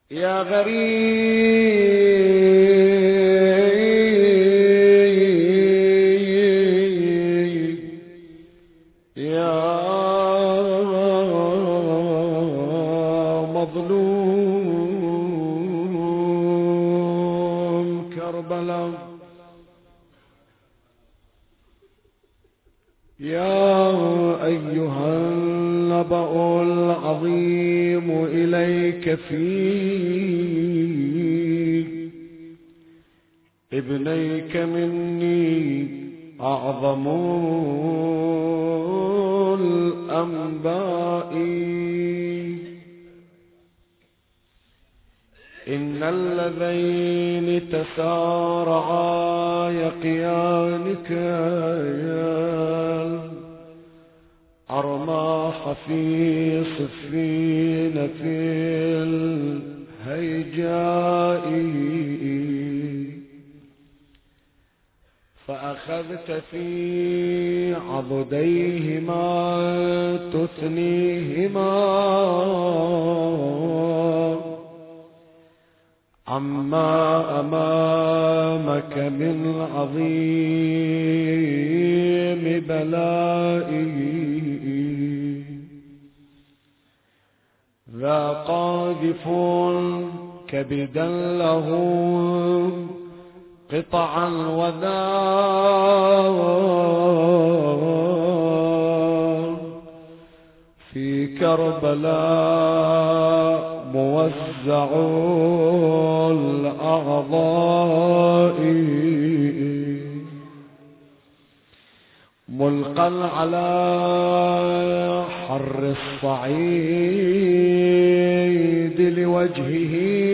يا غريب يا مظلوم كربلاء، يا أيها النبأ العظيم إليك في ابنيك مني أعظم الأنباء. إن اللذين تسارعا يقيانك أرماح في صفين في الهيجاء، فأخذت في عضديهما تثنيهما عما أمامك من عظيم بلائه. ذا قاذف كبدا له قطعا وذا في كربلاء موزع الأعضاء، ملقا على حر الصعيد لوجهه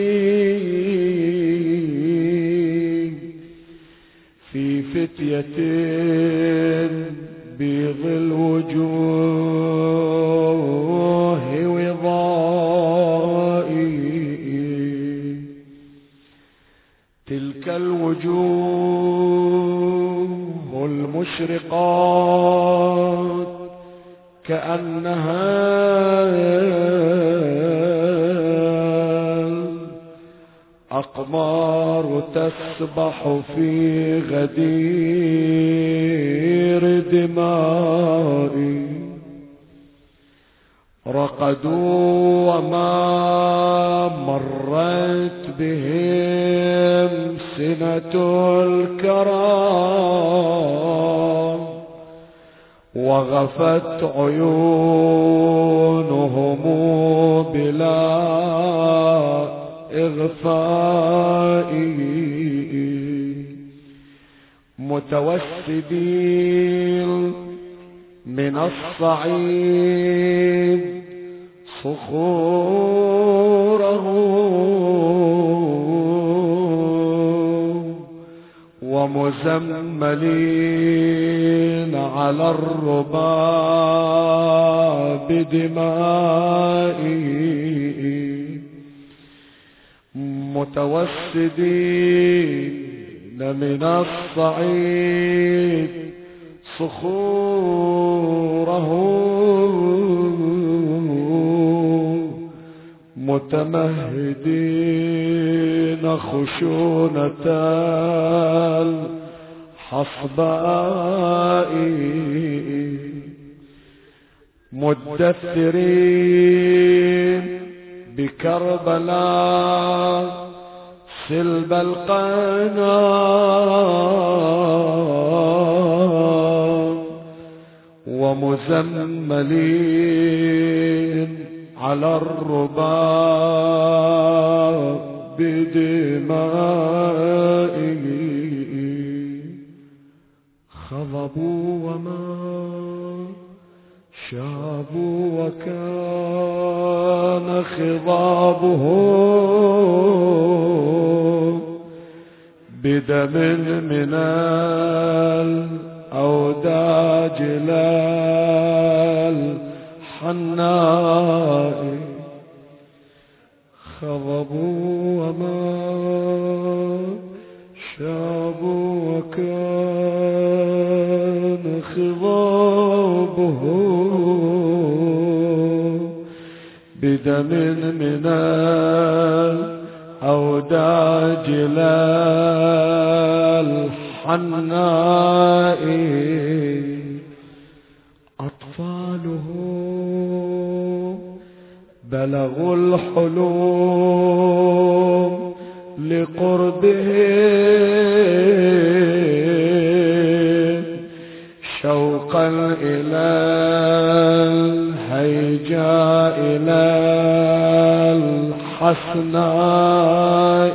في فتية بيض الوجوه وضائي. تلك الوجوه المشرقات كأنها أقمار تسبح في غدير دماء. رقدوا وما مرت بهم سنة الكرام، وغفت عيونهم بلا إغفاء، متوسدين من الصعيد صخوره ومزملين على الرباب بدمائه، متوسدين من الصعيد صخوره متمهدين خشونة الحصباء، مدثرين بكربلاء سلب القنا، ومزملين على الرباب بدمائه. خضبوا وما شابوا وكان خضابهم بدم من الأوداج للحناء. خضبوا وما شابوا وكان خضابهم بدم من الأوداج للحناء أطفاله بلغوا الحلوم لقربه شوقا إلى الهيجاء إلى الحسناء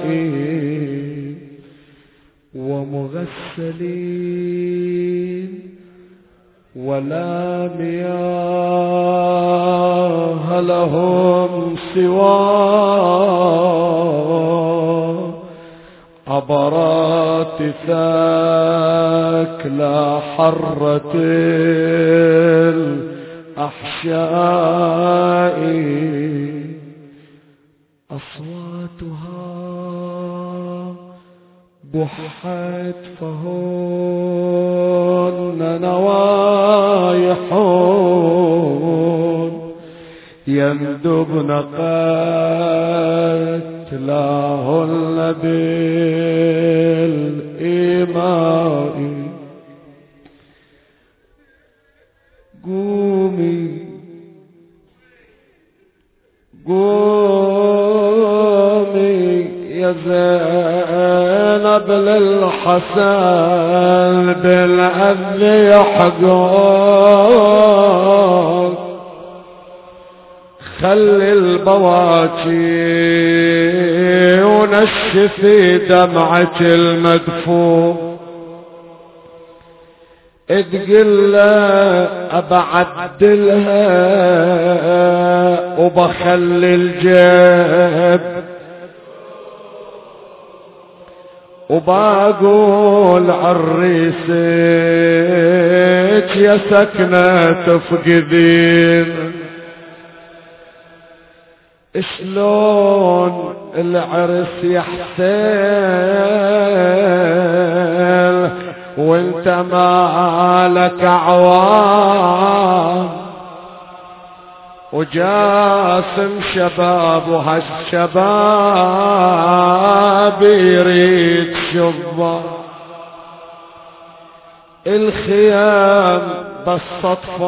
ومغسلين ولا مياه لهم سوى عبرات ثاكلى حرة الأحشاء أصواتها بحت فهن نوايح يندبن قتلاهن بالإيماء قومي قومي يا زينب للحسن بالأذن يحقون خلي البواكي ونشفي دمعة المدفون تقول أبعدلها وبخلي الجيب وبقول عريسك يا سكنة تفقدين شلون العرس يحسن وانت مالك عوام وجاسم شباب وهالشباب يريد شباب الخيام بس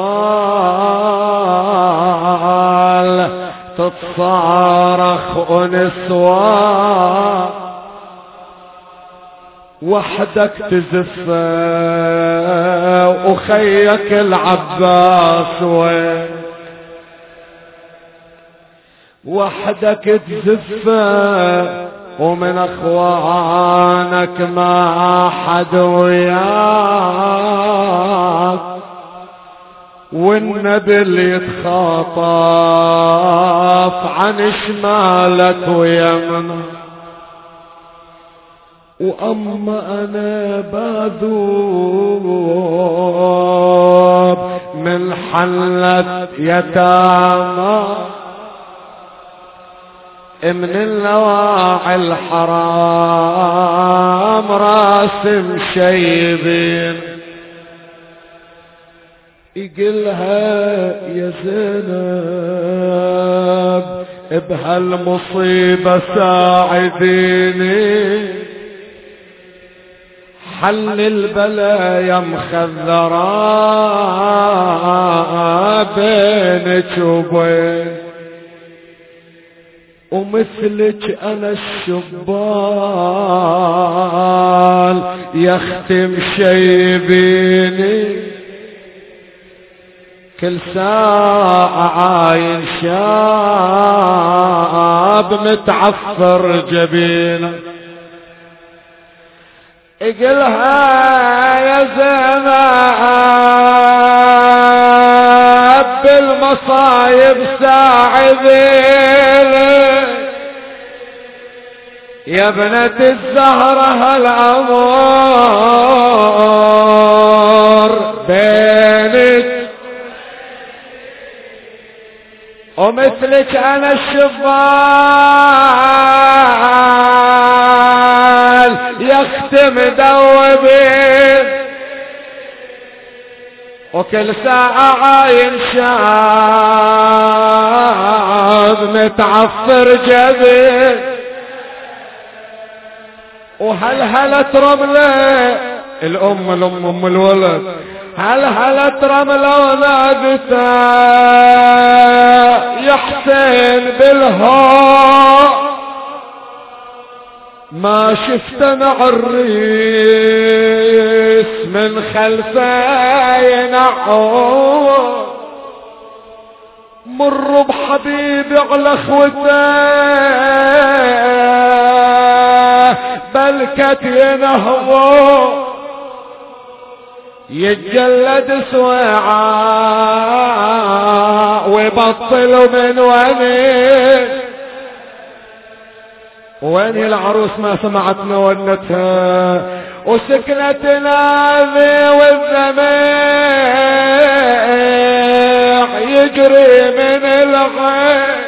اطفال تتصارخ ونسوان وحدك تزفى وخيك العباس وين وحدك تزفى ومن اخوانك ما حد وياك والنبي اللي يتخاطف عن شمالك ويمنك وأما أنا بذوب من حلة يتامى من اللواعي الحرام راسم شيبين يقلها يا زينب بهالمصيبة ساعديني حل البلايا مخذرة بينك وبين ومثلك انا الشبال يختم شيبيني كل ساعة عاين شاب متعفر جبينه اقلها يا زينب بالمصايب ساعديني يا بنت الزهرة هالأمور بينك ومثلك انا الشبال يختم دوبين وكل ساعة عاين شاب متعفر جبين، وهلهلة رملة الأم أم الولد، هلهلة رملة ونادته يا حسين بالهواء، ما شفت معريس من خلفه ينعو، مر بحبيبي على اخوته بلكت ينهضو، يتجلد سويعة ويبطل من وين العروس ما سمعتنا ونتها وسكنت ناذي والدمع يجري من العين،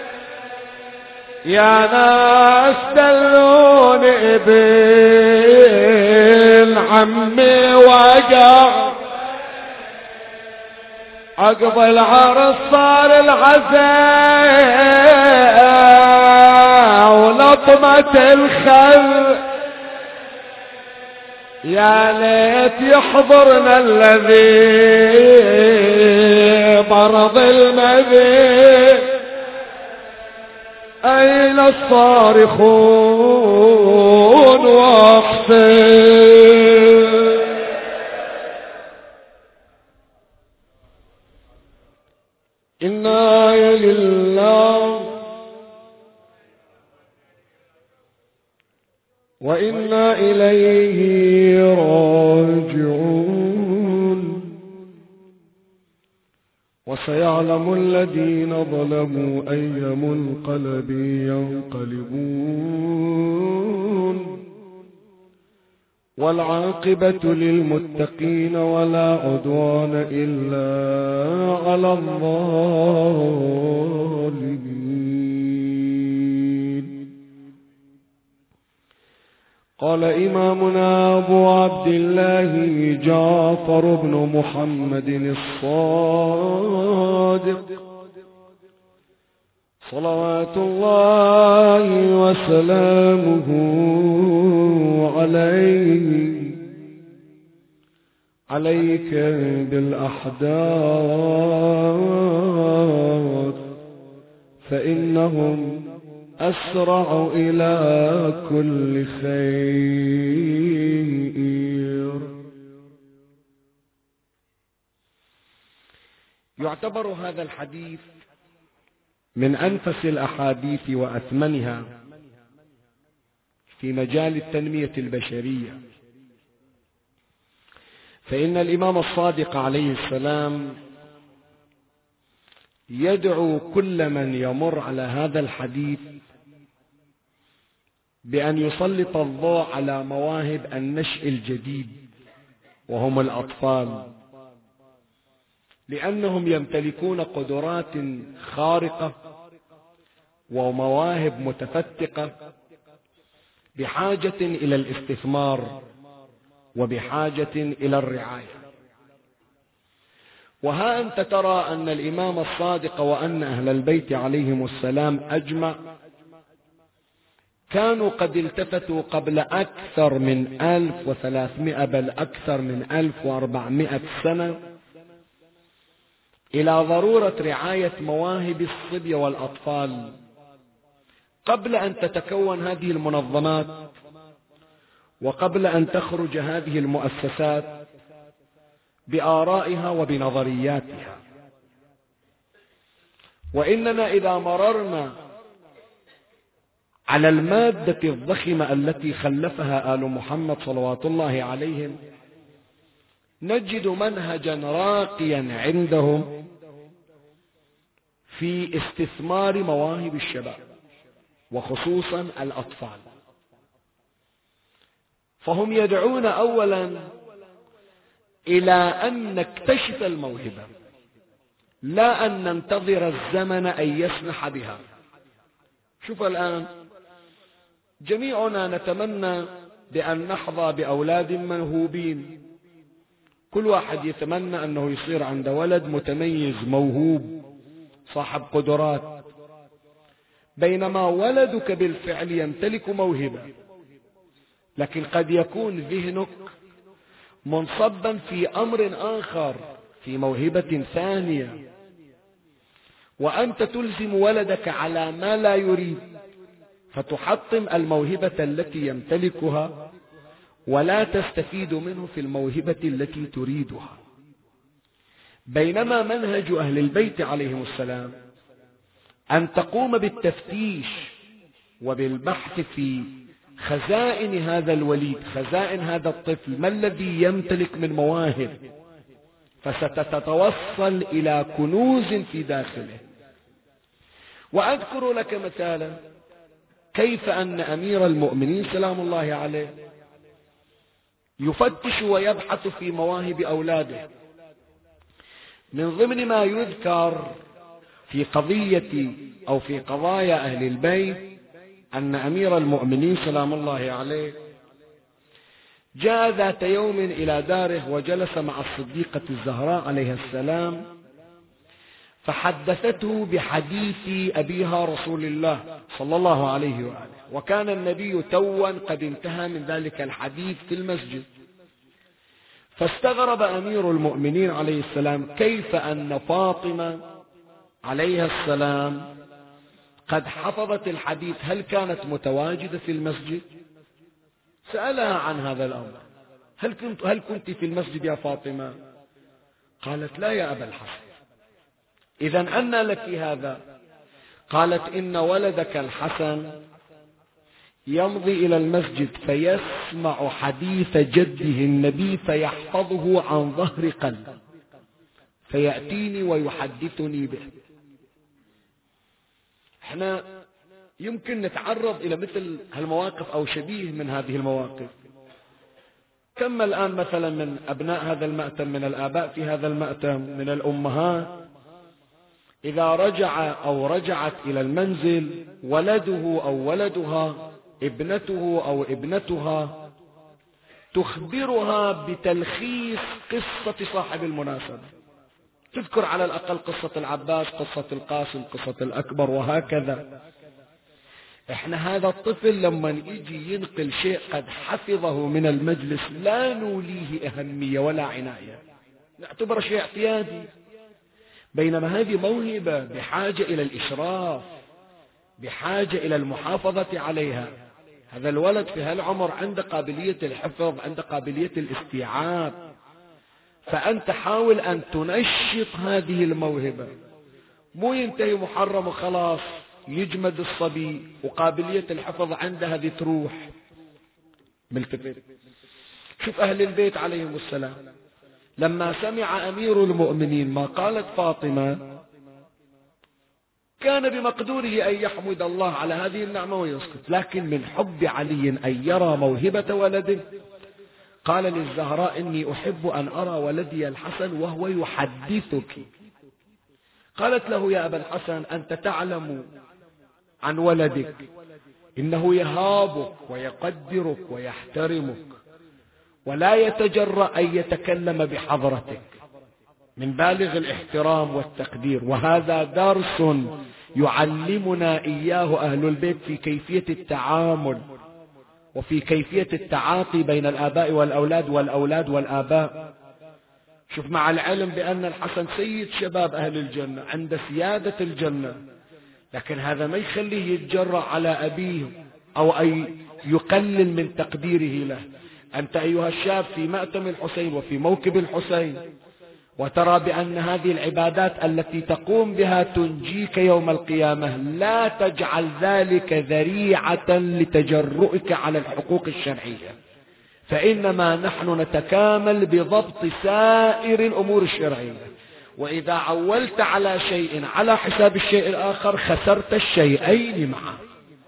يا ناس دلوني ابن عمي وقع، عقب العرس صار العزاء ولطمة الخل، يا ليت يحضرنا الذي برض المذي، أين الصارخون وحسين. إنا لله وإنا إليه راجعون، وسيعلم الذين ظلموا أي منقلب ينقلبون، والعاقبة للمتقين ولا عدوان إلا على الظالمين. قال إمامنا أبو عبد الله جعفر بن محمد الصادق صلوات الله وسلامه عليه: عليك بالأحداث فإنهم أسرع إلى كل خير. يعتبر هذا الحديث من أنفس الأحاديث وأثمنها في مجال التنمية البشرية، فإن الإمام الصادق عليه السلام يدعو كل من يمر على هذا الحديث بأن يسلط الضوء على مواهب النشء الجديد وهم الأطفال، لأنهم يمتلكون قدرات خارقة ومواهب متفتقة بحاجة إلى الاستثمار وبحاجة إلى الرعاية. وها أنت ترى أن الإمام الصادق وأن أهل البيت عليهم السلام أجمع كانوا قد التفتوا قبل أكثر من 1300 بل أكثر من 1400 سنة إلى ضرورة رعاية مواهب الصبية والأطفال قبل أن تتكون هذه المنظمات وقبل أن تخرج هذه المؤسسات بآرائها وبنظرياتها. وإننا إذا مررنا على المادة الضخمة التي خلفها آل محمد صلوات الله عليهم نجد منهجا راقيا عندهم في استثمار مواهب الشباب وخصوصا الأطفال. فهم يدعون أولا إلى أن نكتشف الموهبة لا أن ننتظر الزمن أن يسمح بها. شوف الآن جميعنا نتمنى بأن نحظى بأولاد موهوبين كل واحد يتمنى أنه يصير عنده ولد متميز موهوب صاحب قدرات، بينما ولدك بالفعل يمتلك موهبة، لكن قد يكون ذهنك منصبا في أمر آخر، في موهبة ثانية، وأنت تلزم ولدك على ما لا يريد، فتحطم الموهبة التي يمتلكها ولا تستفيد منه في الموهبة التي تريدها. بينما منهج أهل البيت عليهم السلام أن تقوم بالتفتيش وبالبحث في خزائن هذا الوليد، خزائن هذا الطفل، ما الذي يمتلك من مواهب، فستتوصل إلى كنوز في داخله. وأذكر لك مثالا كيف أن أمير المؤمنين سلام الله عليه يفتش ويبحث في مواهب أولاده. من ضمن ما يذكر في قضية أو في قضايا أهل البيت أن أمير المؤمنين سلام الله عليه جاء ذات يوم إلى داره وجلس مع الصديقة الزهراء عليها السلام، فحدثته بحديث أبيها رسول الله صلى الله عليه وآله، وكان النبي توا قد انتهى من ذلك الحديث في المسجد. فاستغرب أمير المؤمنين عليه السلام كيف أن فاطمة عليها السلام قد حفظت الحديث، هل كانت متواجدة في المسجد؟ سألها عن هذا الأمر، هل كنت في المسجد يا فاطمة؟ قالت لا يا أبا الحسن. إذن أن لك هذا؟ قالت إن ولدك الحسن يمضي إلى المسجد فيسمع حديث جده النبي فيحفظه عن ظهر قلب، فيأتيني ويحدثني به. احنا يمكن نتعرض إلى مثل هالمواقف أو شبيه من هذه المواقف. كم الآن مثلا من أبناء هذا المأتم، من الآباء في هذا المأتم، من الأمهات، إذا رجع أو رجعت إلى المنزل ولده أو ولدها، ابنته أو ابنتها، تخبرها بتلخيص قصة صاحب المناسبة، تذكر على الأقل قصة العباس، قصة القاسم، قصة الأكبر، وهكذا. احنا هذا الطفل لما يجي ينقل شيء قد حفظه من المجلس لا نوليه أهمية ولا عناية، نعتبره شيء اعتيادي، بينما هذه موهبة بحاجة إلى الإشراف، بحاجة إلى المحافظة عليها. هذا الولد في هالعمر عنده قابلية الحفظ، عنده قابلية الاستيعاب، فأنت حاول أن تنشط هذه الموهبة، مو ينتهي محرم وخلاص يجمد الصبي وقابلية الحفظ عنده هذه تروح. ملتفت شوف أهل البيت عليهم السلام لما سمع أمير المؤمنين ما قالت فاطمة كان بمقدوره أن يحمد الله على هذه النعمة ويسكت، لكن من حب علي أن يرى موهبة ولده قال للزهراء إني أحب أن أرى ولدي الحسن وهو يحدثك. قالت له يا أبا الحسن أنت تعلم عن ولدك إنه يهابك ويقدرك ويحترمك ولا يتجرأ أن يتكلم بحضرتك من بالغ الاحترام والتقدير، وهذا درس يعلمنا إياه أهل البيت في كيفية التعامل وفي كيفية التعاطي بين الآباء والأولاد والأولاد والآباء. شوف مع العلم بأن الحسن سيد شباب أهل الجنة عند سيادة الجنة، لكن هذا ما يخليه يتجرأ على أبيه أو أن يقلل من تقديره له. أنت أيها الشاب في مأتم الحسين وفي موكب الحسين وترى بأن هذه العبادات التي تقوم بها تنجيك يوم القيامة، لا تجعل ذلك ذريعة لتجرؤك على الحقوق الشرعية، فإنما نحن نتكامل بضبط سائر الأمور الشرعية، وإذا عولت على شيء على حساب الشيء الآخر خسرت الشيئين معا.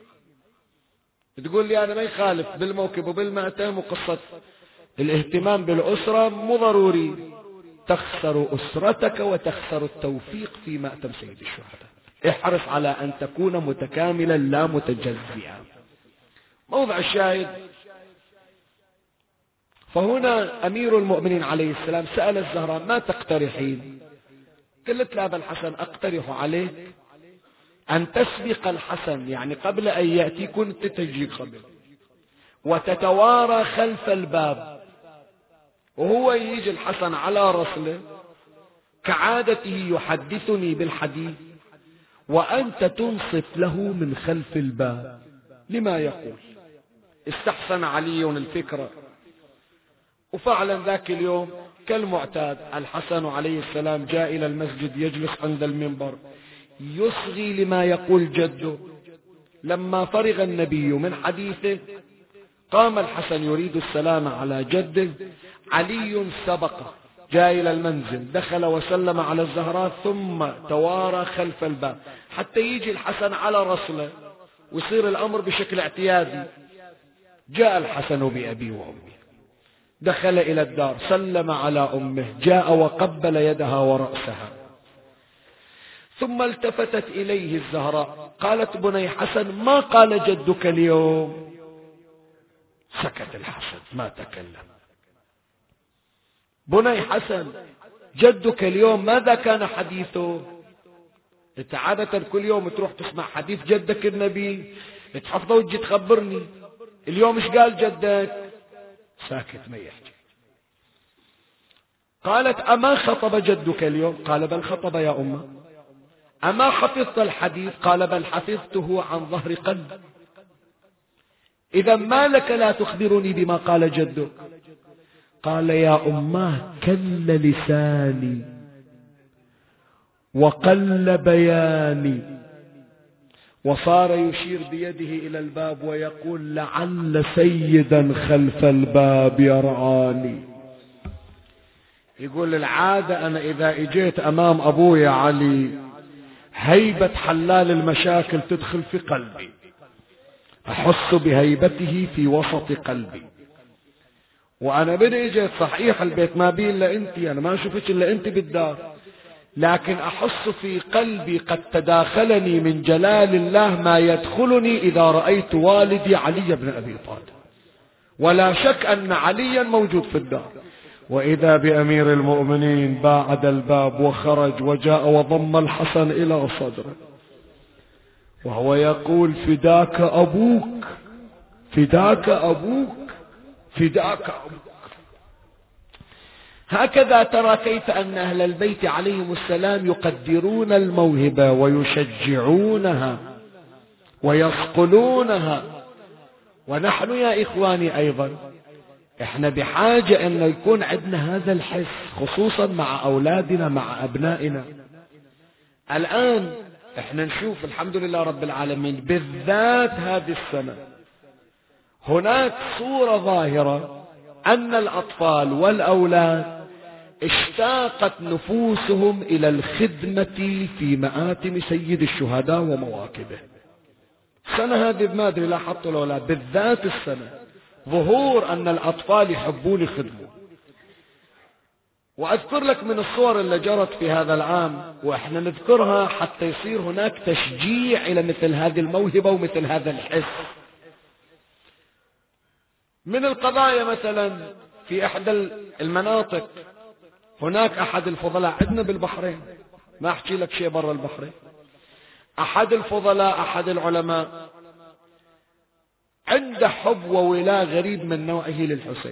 تقول لي أنا ما يخالف بالموكب وبالمأتم وقصة الاهتمام بالأسرة مو ضروري، تخسر أسرتك وتخسر التوفيق في مأتم سيد الشهداء. احرص على أن تكون متكاملا لا متجزئا. موضع الشاهد فهنا أمير المؤمنين عليه السلام سأل الزهراء: ما تقترحين؟ قالت له: أبا الحسن، أقترح عليك أن تسبق الحسن، يعني قبل أن يأتي كنت تجي قبل، وتتوارى خلف الباب، وهو يجي الحسن على رسله كعادته يحدثني بالحديث، وأنت تنصت له من خلف الباب لما يقول. استحسن علي الفكرة، وفعلا ذاك اليوم كالمعتاد الحسن عليه السلام جاء إلى المسجد يجلس عند المنبر يصغي لما يقول جده. لما فرغ النبي من حديثه قام الحسن يريد السلام على جده، علي سبقه جاء إلى المنزل، دخل وسلم على الزهراء ثم توارى خلف الباب حتى يجي الحسن على رسله ويصير الأمر بشكل اعتيادي. جاء الحسن بأبي وأمي، دخل إلى الدار، سلم على أمه، جاء وقبل يدها ورأسها، ثم التفتت إليه الزهراء قالت: بني حسن، ما قال جدك اليوم؟ سكت الحسن ما تكلم. بني حسن، جدك اليوم ماذا كان حديثه؟ انت عادة كل يوم تروح تسمع حديث جدك النبي تحفظه وتجي تخبرني، اليوم ايش قال جدك؟ ساكت ما يحكي. قالت: أما خطب جدك اليوم؟ قال: بل خطب يا أمه. أما حفظت الحديث؟ قال: بل حفظته عن ظهر قلب. إذا ما لك لا تخبرني بما قال جدك؟ قال: يا أماه كل لساني وقل بياني. وصار يشير بيده إلى الباب ويقول: لعل سيدا خلف الباب يرعاني. يقول: العادة أنا إذا اجيت أمام أبوي علي هيبة حلال المشاكل تدخل في قلبي، أحس بهيبته في وسط قلبي، وأنا بدي اجيت صحيح البيت ما بي إلا أنت، أنا ما شفتش إلا أنت بالدار، لكن أحس في قلبي قد تداخلني من جلال الله ما يدخلني إذا رأيت والدي علي بن أبي طالب، ولا شك أن عليا موجود في الدار. وإذا بأمير المؤمنين باعد الباب وخرج وجاء وضم الحسن إلى صدره وهو يقول: فداك أبوك، فداك أبوك، فداك أبوك. هكذا ترى كيف أن أهل البيت عليهم السلام يقدرون الموهبة ويشجعونها ويصقلونها. ونحن يا إخواني أيضا احنا بحاجة أن يكون عندنا هذا الحس، خصوصا مع أولادنا مع أبنائنا. الآن احنا نشوف الحمد لله رب العالمين بالذات هذه السنة هناك صورة ظاهرة أن الأطفال والأولاد اشتاقت نفوسهم إلى الخدمة في مآتم سيد الشهداء ومواكبه. السنة هذه ما أدري لاحظتوا لو لا، بالذات السنة ظهور أن الأطفال يحبون يخدموا. وأذكر لك من الصور اللي جرت في هذا العام وإحنا نذكرها حتى يصير هناك تشجيع إلى مثل هذه الموهبة ومثل هذا الحس. من القضايا مثلا في إحدى المناطق هناك أحد الفضلاء عندنا بالبحرين، ما أحكي لك شيء برا البحرين، أحد الفضلاء أحد العلماء عنده حب وولاء غريب من نوعه للحسين،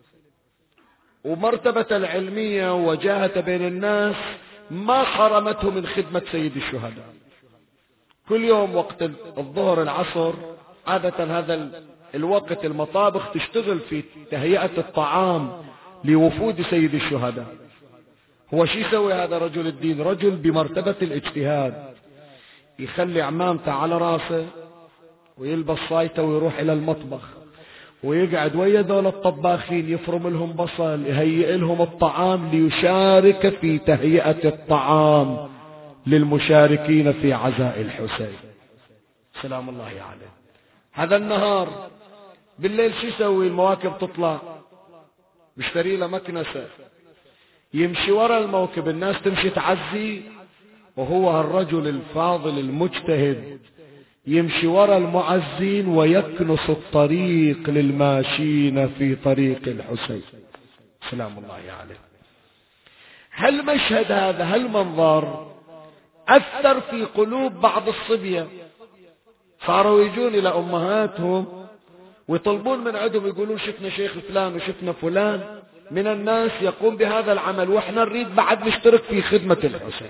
ومرتبة العلمية وجاهة بين الناس ما حرمته من خدمة سيد الشهداء. كل يوم وقت الظهر العصر عادة هذا الوقت المطابخ تشتغل في تهيئة الطعام لوفود سيد الشهداء. هو شو يسوي هذا رجل الدين؟ رجل بمرتبة الاجتهاد، يخلي عمامته على راسه ويلبس صايته ويروح إلى المطبخ ويقعد ويا ذول الطباخين يفرم لهم بصل، يهيئ لهم الطعام ليشارك في تهيئة الطعام للمشاركين في عزاء الحسين سلام الله عليه. هذا النهار بالليل شو يسوي؟ المواكب تطلع، بيشتري له مكنسة يمشي وراء الموكب، الناس تمشي تعزي، وهو الرجل الفاضل المجتهد يمشي وراء المعزين ويكنس الطريق للماشين في طريق الحسين سلام الله عليه. هالمشهد هذا هالمنظر أثر في قلوب بعض الصبية، صاروا يجون إلى أمهاتهم ويطلبون من عندهم، يقولون شفنا شيخ فلان وشفنا فلان من الناس يقوم بهذا العمل، وإحنا نريد بعد نشترك في خدمة الحسين.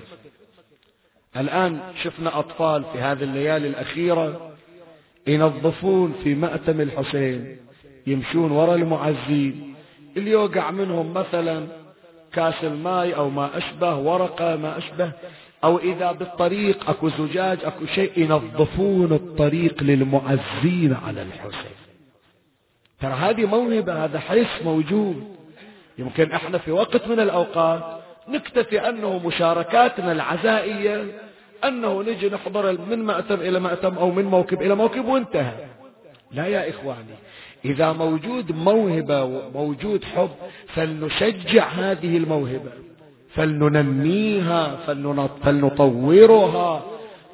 الآن شفنا أطفال في هذه الليالي الأخيرة ينظفون في مأتم الحسين، يمشون وراء المعزين، اللي يوقع منهم مثلا كاس الماء أو ما أشبه، ورقة ما أشبه، أو إذا بالطريق أكو زجاج أكو شيء، ينظفون الطريق للمعزين على الحسين. ترى هذه موهبة، هذا حس موجود. يمكن احنا في وقت من الأوقات نكتفي أنه مشاركاتنا العزائية أنه نجي نحضر من مأتم إلى مأتم أو من موكب إلى موكب وانتهى. لا يا إخواني، إذا موجود موهبة وموجود حب فلنشجع هذه الموهبة، فلننميها، فلنطورها،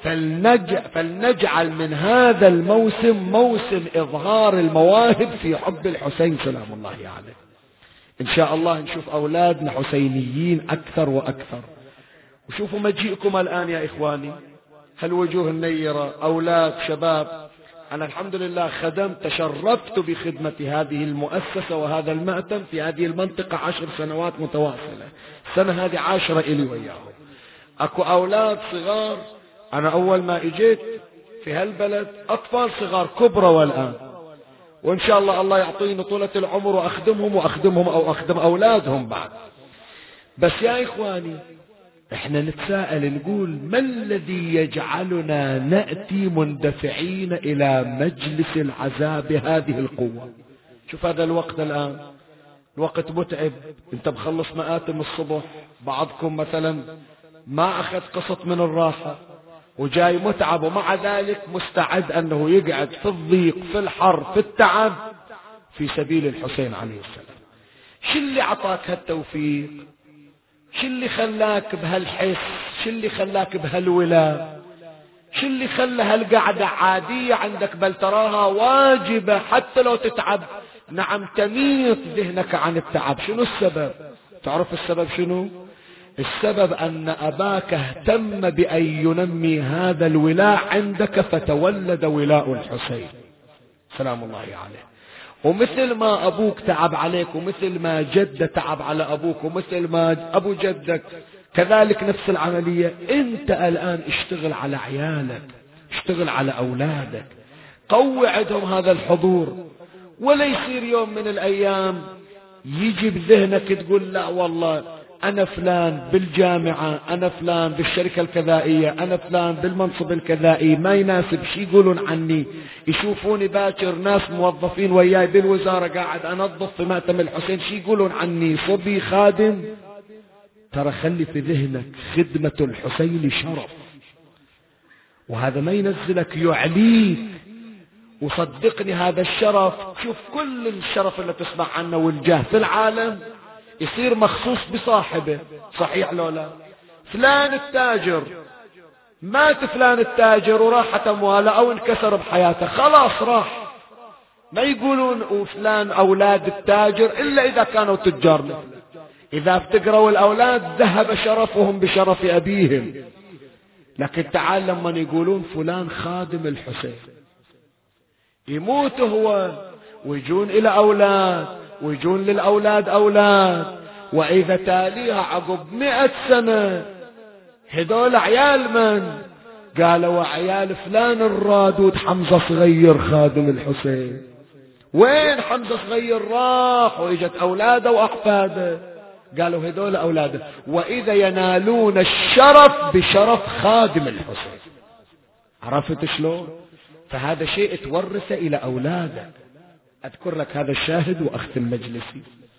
فلنجعل من هذا الموسم موسم إظهار المواهب في حب الحسين سلام الله عليه. إن شاء الله نشوف أولادنا حسينيين أكثر وأكثر. وشوفوا مجيئكم الآن يا إخواني، هالوجوه النيرة، أولاد شباب. أنا الحمد لله خدمت، تشرفت بخدمة هذه المؤسسة وهذا المأتم في هذه المنطقة 10 سنوات متواصلة، السنة هذه 10 إلي وياهم. أكو أولاد صغار، أنا أول ما إجيت في هالبلد أطفال صغار كبرى والآن، وإن شاء الله الله يعطيني طولة العمر وأخدمهم أو أخدم أولادهم بعد. بس يا إخواني احنا نتساءل نقول ما الذي يجعلنا نأتي مندفعين إلى مجلس العزاء بهذه القوة؟ شوف هذا الوقت الآن الوقت متعب، انت بخلص مآتم الصبح، بعضكم مثلا ما أخذ قسط من الراحة وجاي متعب، ومع ذلك مستعد أنه يقعد في الضيق في الحر في التعب في سبيل الحسين عليه السلام. شو اللي عطاك هالتوفيق؟ شو اللي خلاك بهالحس؟ شو اللي خلاك بهالولاء؟ شو اللي خلى هالقعدة عادية عندك بل تراها واجبة حتى لو تتعب؟ نعم، تميط ذهنك عن التعب. شنو السبب؟ تعرف السبب شنو؟ السبب أن أباك اهتم بأن ينمي هذا الولاء عندك، فتولد ولاء الحسين سلام الله عليه. ومثل ما أبوك تعب عليك، ومثل ما جد تعب على أبوك، ومثل ما أبو جدك، كذلك نفس العملية. أنت الآن اشتغل على عيالك، اشتغل على أولادك، قوي عندهم هذا الحضور، ولا يصير يوم من الأيام يجي بذهنك تقول لا والله أنا فلان بالجامعة، أنا فلان بالشركة الكذائية، أنا فلان بالمنصب الكذائي، ما يناسب، شي يقولون عني، يشوفوني باكر ناس موظفين وياي بالوزارة قاعد أنظف في مأتم الحسين، شي يقولون عني، صبي خادم. ترى خلي في ذهنك خدمة الحسين شرف، وهذا ما ينزلك يعليك. وصدقني هذا الشرف، شوف كل الشرف اللي تسمع عنه والجاه في العالم يصير مخصوص بصاحبه، صحيح لو لا؟ فلان التاجر، مات فلان التاجر وراحت أمواله أو انكسر بحياته، خلاص راح. ما يقولون وفلان أولاد التاجر إلا إذا كانوا تجار مثله. إذا افتقروا الأولاد ذهب شرفهم بشرف أبيهم. لكن تعال لما يقولون فلان خادم الحسين، يموت هو ويجون إلى أولاد، ويجون للأولاد أولاد، وإذا تاليها عقب 100 سنة هذول عيال من؟ قالوا عيال فلان الرادود حمزة صغير خادم الحسين. وين حمزة صغير؟ راح وإجت أولاده وأحفاده، قالوا هذول أولاده. وإذا ينالون الشرف بشرف خادم الحسين. عرفت شلون؟ فهذا شيء تورث إلى أولادك. أذكر لك هذا الشاهد وأختم مجلسي.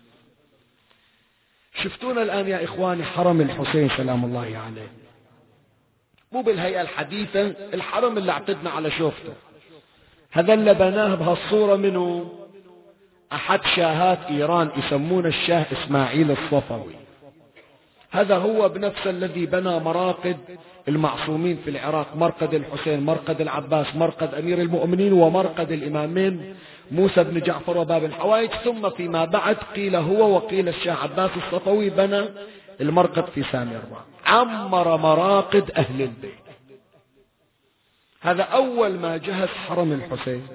شفتونا الآن يا إخواني حرم الحسين سلام الله عليه، مو بالهيئة الحديثة، الحرم اللي اعتدنا على شوفته. هذا اللي بناه بهالصورة منه أحد شاهات إيران، يسمونه الشاه إسماعيل الصفوي. هذا هو بنفسه الذي بنى مراقد المعصومين في العراق، مرقد الحسين، مرقد العباس، مرقد أمير المؤمنين، ومرقد الإمامين موسى بن جعفر وباب الحوائج. ثم فيما بعد قيل هو وقيل الشاه عباس الصفوي بنى المرقد في سامراء، عمر مراقد أهل البيت. هذا أول ما جهز حرم الحسين،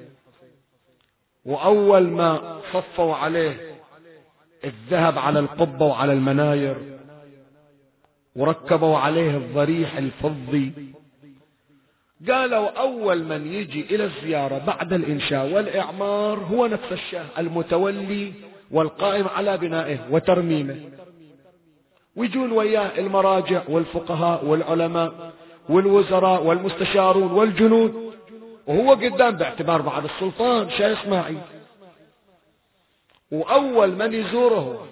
وأول ما صفوا عليه الذهب على القبة وعلى المناير، وركبوا عليه الضريح الفضي. قالوا أول من يجي إلى الزيارة بعد الإنشاء والإعمار هو نفس الشاه المتولي والقائم على بنائه وترميمه، ويجون وياه المراجع والفقهاء والعلماء والوزراء والمستشارون والجنود، وهو قدام باعتبار بعد السلطان شاه إسماعيل. وأول من يزوره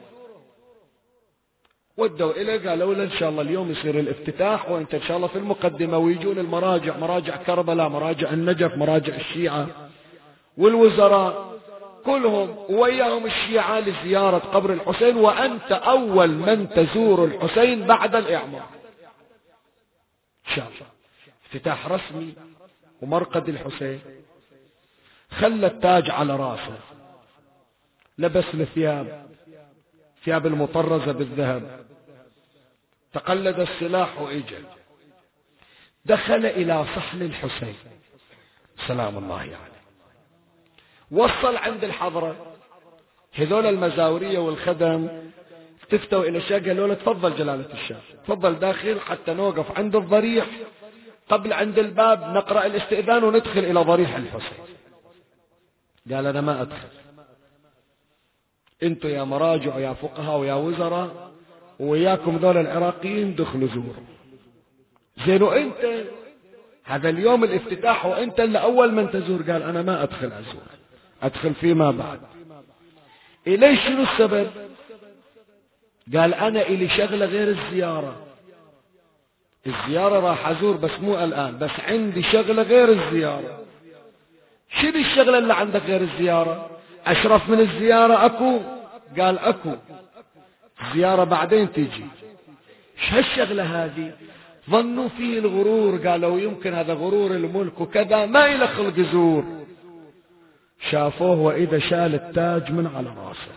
ودوا إليه، قالوا له إن شاء الله اليوم يصير الافتتاح، وأنت إن شاء الله في المقدمة. ويجون المراجع، مراجع كربلاء، مراجع النجف، مراجع الشيعة والوزراء كلهم، وياهم الشيعة لزيارة قبر الحسين. وأنت أول من تزور الحسين بعد الإعمار إن شاء الله. افتتاح رسمي ومرقد الحسين. خلى التاج على راسه، لبس الثياب، ثياب المطرزة بالذهب، تقلد السلاح وإجا دخل إلى صحن الحسين سلام الله عليه. وصل عند الحضرة، هذول المزاورية والخدم التفتوا إلى الشاه، قالوا له تفضل جلالة الشاه، تفضل داخل حتى نوقف عند الضريح قبل عند الباب نقرأ الاستئذان وندخل إلى ضريح الحسين. قال أنا ما أدخل، انتوا يا مراجع ويا فقهاء ويا وزراء وياكم ذول العراقيين دخلوا زوروا. زينوا انت هذا اليوم الافتتاح وانت اللي اول من تزور. قال انا ما ادخل ازور، ادخل فيما بعد. الي شنو السبب؟ قال انا الي شغلة غير الزيارة. الزيارة راح ازور بس مو الان، بس عندي شغلة غير الزيارة. شنو الشغلة اللي عندك غير الزيارة؟ أشرف من الزيارة أكو؟ قال أكو، الزيارة بعدين تيجي. ايش هالشغلة هذه؟ ظنوا فيه الغرور، قالوا يمكن هذا غرور الملك وكذا، ما إلى خلق زور. شافوه وإذا شال التاج من على راسه،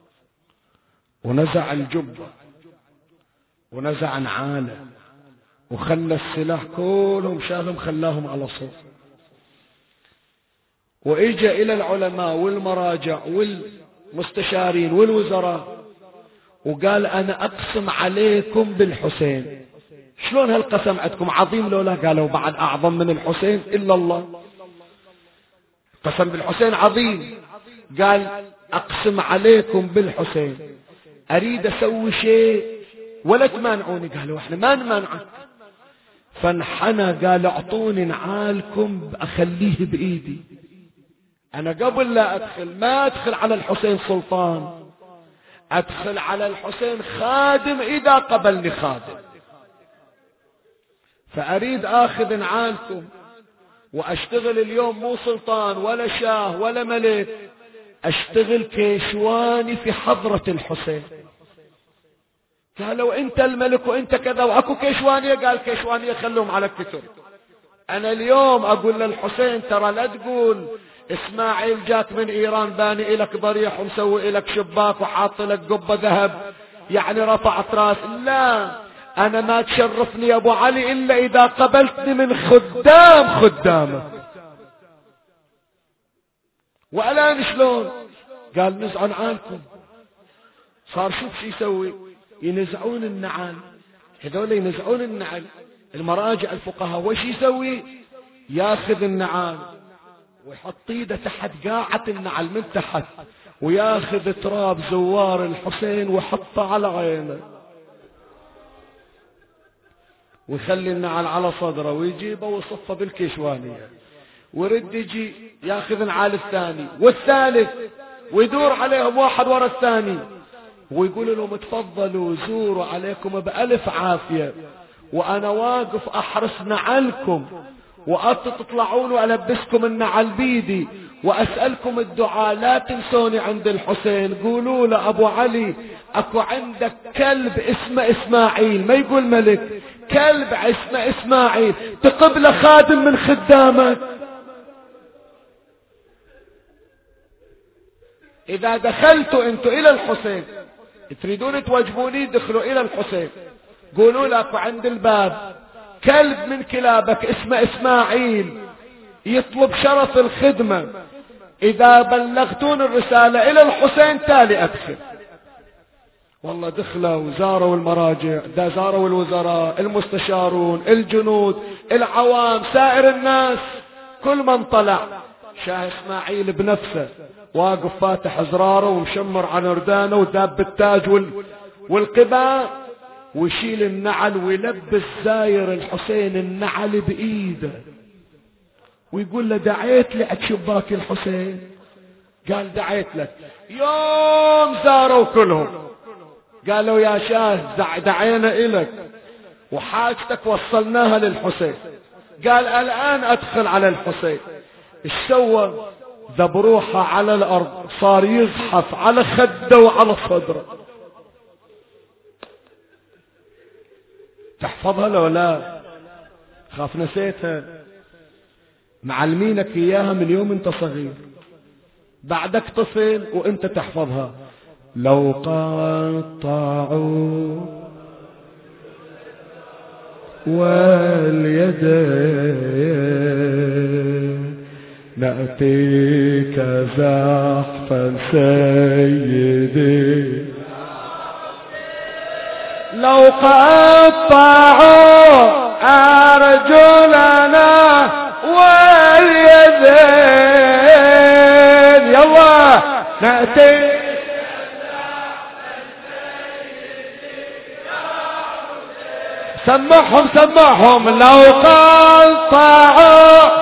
ونزع الجبة، ونزع نعاله، وخلى السلاح كلهم شالهم خلاهم على صوف. وإجا إلى العلماء والمراجع والمستشارين والوزراء وقال أنا أقسم عليكم بالحسين. شلون هالقسم عندكم عظيم لولا؟ قالوا بعد أعظم من الحسين إلا الله، قسم بالحسين عظيم. قال أقسم عليكم بالحسين، أريد أسوي شيء ولا تمانعوني. قالوا إحنا ما نمانعك. فانحنى قال اعطوني نعالكم أخليه بإيدي. أنا قبل لا أدخل ما أدخل على الحسين سلطان، أدخل على الحسين خادم إذا قبلني خادم. فأريد آخذ نعالكم وأشتغل اليوم مو سلطان ولا شاه ولا ملك، أشتغل كيشواني في حضرة الحسين. قالوا أنت الملك وأنت كذا وأكو كيشوانية. قال كيشوانية خلوهم على الكتب. أنا اليوم أقول للحسين ترى لا تقول إسماعيل جاك من إيران باني إلك ضريح ومسوي إلك شباك وحاط لك قبة ذهب يعني رفعت راس. لا، أنا ما تشرفني يا أبو علي إلا إذا قبلتني من خدامك. والآن شلون؟ قال نزعن عنكم. صار شوف شو يسوي، ينزعون النعال، هذول ينزعون النعل. المراجع الفقهاء وش يسوي؟ ياخذ النعال ويحط ايده تحت قاعة النعل من تحت، وياخذ تراب زوار الحسين ويحطه على عينه، ويخلي النعل على صدره، ويجيبه ويصفه بالكيشوانية، ويرد يجي ياخذ نعال الثاني والثالث، ويدور عليهم واحد ورا الثاني، ويقول لهم تفضلوا زوروا عليكم بألف عافية، وأنا واقف أحرس نعلكم، وأنتوا تطلعون وألبسكم النعل بيدي، وأسألكم الدعاء لا تنسوني عند الحسين، قولوا له أبو علي أكو عندك كلب اسمه إسماعيل، ما يقول ملك، كلب اسمه إسماعيل، تقبله خادم من خدامك. إذا دخلتوا أنتوا إلى الحسين تريدون توجبوني، دخلوا إلى الحسين قولوا لك عند الباب كلب من كلابك اسمه إسماعيل يطلب شرف الخدمة، إذا بلغتون الرسالة إلى الحسين تالي أدخل. والله دخلوا زاروا المراجع، زاروا الوزراء، المستشارون، الجنود، العوام، سائر الناس، كل من طلع شاه إسماعيل بنفسه واقف فاتح زراره ومشمر عن ردانه وداب بالتاج والقباء، ويشيل النعل ويلبس زاير الحسين النعل بإيده ويقول له دعيت لي عند شباك الحسين؟ قال دعيت لك. يوم زاروا كلهم قالوا يا شاه دعينا إلك وحاجتك وصلناها للحسين. قال الآن أدخل على الحسين. ايش سوى؟ ذب روحه على الأرض، صار يزحف على خده وعلى صدره. تحفظها لو لا؟ خاف نسيتها. معلمينك إياها من يوم انت صغير، بعدك طفل وانت تحفظها. لو قطعوا واليدين نأتيك زحفا سيدي، لو قطعوا أرجلنا واليدين يلا نأتيك سمعهم لو قطعوا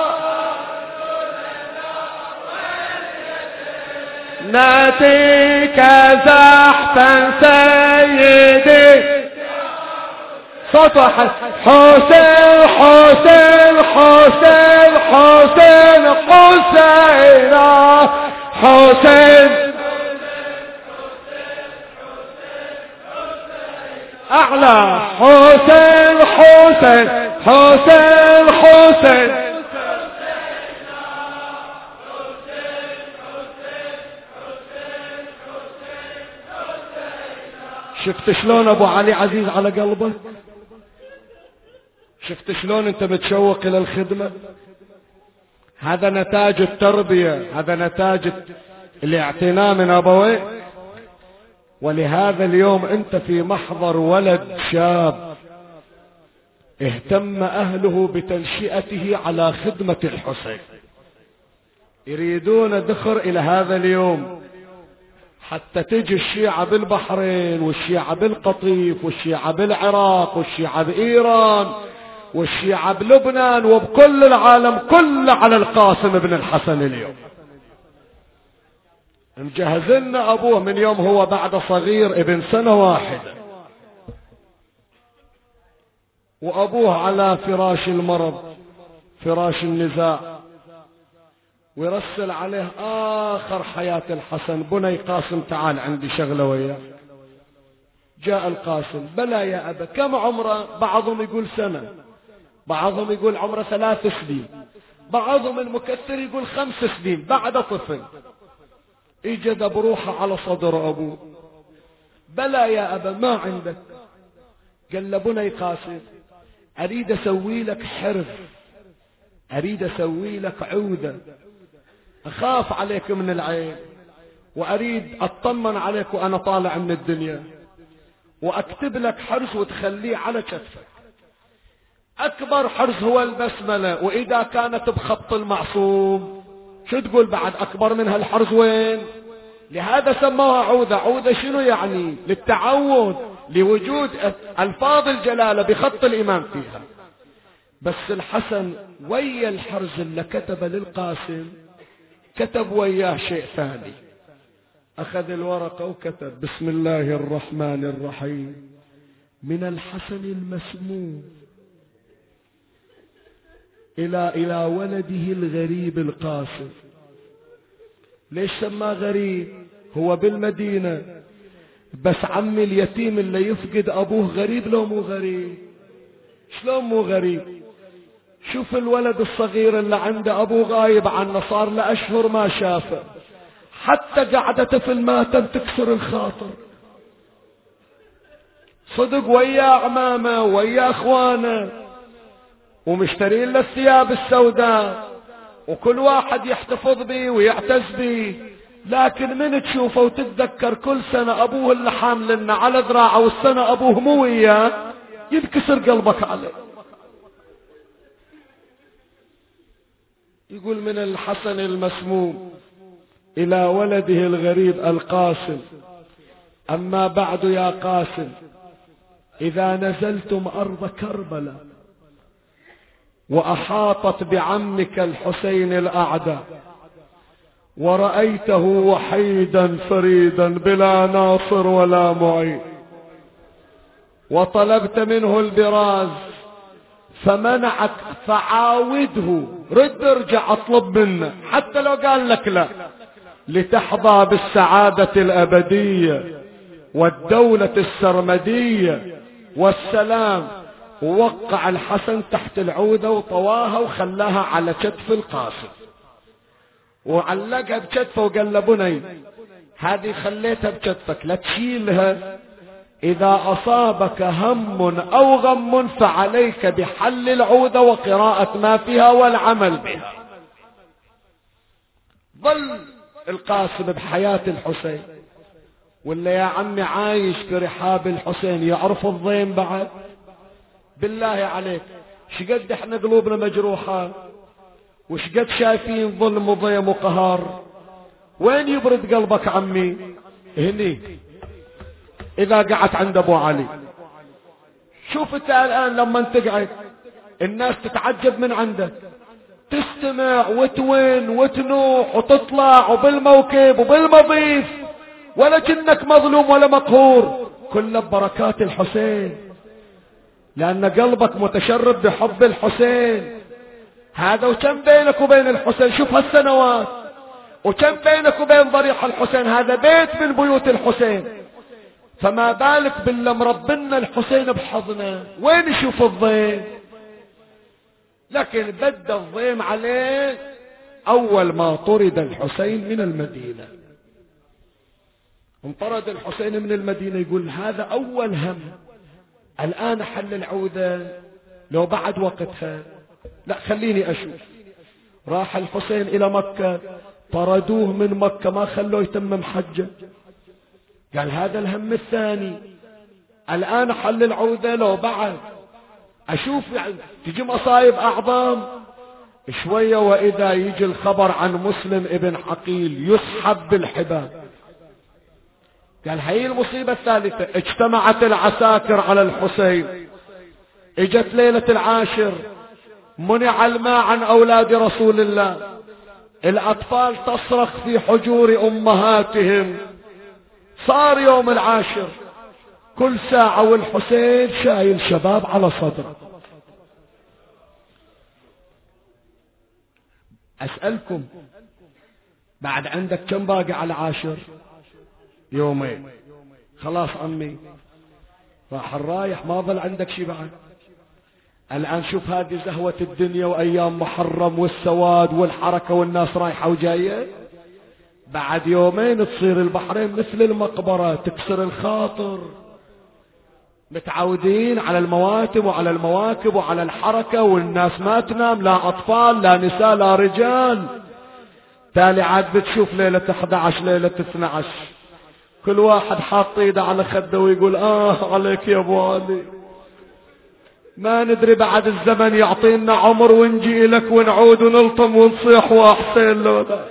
ناتيك زحفا سيدي، صوت واحد، حسين حسين حسين حسين حسين حسين أعلى، حسين حسين حسين حسين. شفت شلون أبو علي عزيز على قلبك؟ شفت شلون أنت متشوق إلى الخدمة؟ هذا نتاج التربية، هذا نتاج الاعتناء من أبويك. ولهذا اليوم أنت في محضر ولد شاب اهتم أهله بتنشئته على خدمة الحسين، يريدون دخر إلى هذا اليوم حتى تجي الشيعة بالبحرين والشيعة بالقطيف والشيعة بالعراق والشيعة بإيران والشيعة بلبنان وبكل العالم كله على القاسم بن الحسن. اليوم مجهزنا أبوه من يوم هو بعد صغير ابن سنة واحدة، وأبوه على فراش المرض فراش النزاع، ويرسل عليه آخر حياة الحسن، بني قاسم تعال عندي شغلة وياه. جاء القاسم، بلى يا أبا. كم عمره؟ بعضهم يقول سنة، بعضهم يقول عمره 3 سنين، بعضهم المكثر يقول 5 سنين، بعد طفل. اجد بروحه على صدر أبوه، بلى يا أبا ما عندك؟ قال له بني قاسم أريد أسوي لك حرف، أريد أسوي لك عودة، أخاف عليك من العين وأريد أطمن عليك وأنا طالع من الدنيا، وأكتب لك حرس وتخليه على كتفك. أكبر حرس هو البسملة، وإذا كانت بخط المعصوم شو تقول بعد أكبر من هالحرس وين؟ لهذا سموها عودة. عودة شنو يعني؟ للتعود، لوجود ألفاظ الجلالة بخط الإمام فيها. بس الحسن ويا الحرز اللي كتب للقاسم كتب وياه شيء ثاني، أخذ الورقة وكتب بسم الله الرحمن الرحيم من الحسن المسموم إلى ولده الغريب القاسم، ليش سماه غريب؟ هو بالمدينة، بس عمي اليتيم اللي يفقد أبوه غريب لو مو غريب؟ شلون مو غريب؟ شوف الولد الصغير اللي عنده أبوه غايب عنه صار له أشهر ما شافه، حتى قعدته في الماتم تكسر الخاطر. صدق ويا عمامه ويا اخوانه ومشترين له الثياب السوداء وكل واحد يحتفظ به ويعتز به، لكن من تشوفه وتتذكر كل سنة أبوه اللي حاملنا على ذراعه والسنة أبوه مو وياه، ينكسر قلبك عليه. يقول من الحسن المسموم إلى ولده الغريب القاسم: أما بعد يا قاسم، إذا نزلتم أرض كربلاء وأحاطت بعمك الحسين الأعداء ورأيته وحيدا فريدا بلا ناصر ولا معين، وطلبت منه البراز فمنعك، فعاوده، رد ارجع اطلب منه حتى لو قال لك لا، لتحظى بالسعادة الأبدية والدولة السرمدية والسلام. ووقع الحسن تحت العودة وطواها وخلاها على كتف القاسم وعلقها بكتفه وقال له: بني هذه خليتها بكتفك لا تشيلها، إذا أصابك هم أو غم فعليك بحل العودة وقراءة ما فيها والعمل بها. ظل القاسم بحياة الحسين، ولا يا عمي عايش في رحاب الحسين يعرف الضيم بعد؟ بالله عليك شقد احنا قلوبنا مجروحة وشقد شايفين ظلم وضيم وقهار. وين يبرد قلبك عمي؟ هني اذا قعدت عند ابو علي. شوف انت الان لما تقعد الناس تتعجب من عندك، تستمع وتوين وتنوح وتطلع وبالموكب وبالمضيف ولا كنك مظلوم ولا مقهور، كله ببركات الحسين، لأن قلبك متشرب بحب الحسين. هذا وكم بينك وبين الحسين، شوف هالسنوات، وكم بينك وبين ضريح الحسين، هذا بيت من بيوت الحسين، فما بالك بالله مربنا الحسين بحضنه، وين يشوف الضيم؟ لكن بدا الضيم عليه أول ما طرد الحسين من المدينة. انطرد الحسين من المدينة، يقول هذا أول هم، الآن حل العودة لو بعد وقتها، لا خليني أشوف. راح الحسين إلى مكة، طردوه من مكة ما خلوه يتمم حجه، قال هذا الهم الثاني، الآن حل العودة لو بعد أشوف، يعني تجي مصايب أعظم شوية. وإذا يجي الخبر عن مسلم ابن عقيل يسحب بالحبال، قال هي المصيبة الثالثة. اجتمعت العساكر على الحسين، اجت ليلة العاشر، منع الماء عن أولاد رسول الله، الأطفال تصرخ في حجور أمهاتهم، صار يوم العاشر كل ساعة والحسين شايل شباب على صدره. أسألكم بعد عندك كم باقي على العاشر؟ يومين. خلاص عمي راح الرايح، ما ظل عندك شي بعد. الآن شوف هذه زهوة الدنيا وأيام محرم والسواد والحركة والناس رايحة وجاية، بعد يومين تصير البحرين مثل المقبرة، تكسر الخاطر. متعودين على المواتم وعلى المواكب وعلى الحركة والناس ما تنام، لا أطفال لا نساء لا رجال. تالي عاد بتشوف ليلة 11 ليلة 12 كل واحد حاط ايده على خده ويقول عليك يا ابو علي، ما ندري بعد الزمن يعطينا عمر ونجي لك ونعود ونلطم ونصيح وحسين لو لا.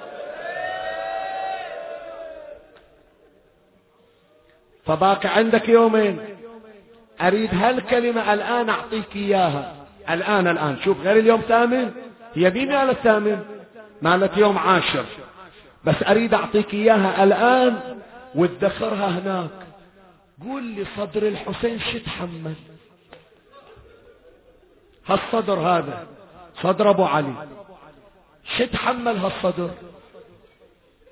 فباقي عندك يومين. اريد هالكلمة الان اعطيك اياها الان شوف، غير اليوم 8، هي دي مالت 8 مالت يوم 10، بس اريد اعطيك اياها الان وادخرها هناك. قول لي صدر الحسين شو تحمل؟ هالصدر هذا صدر ابو علي، شو تحمل هالصدر؟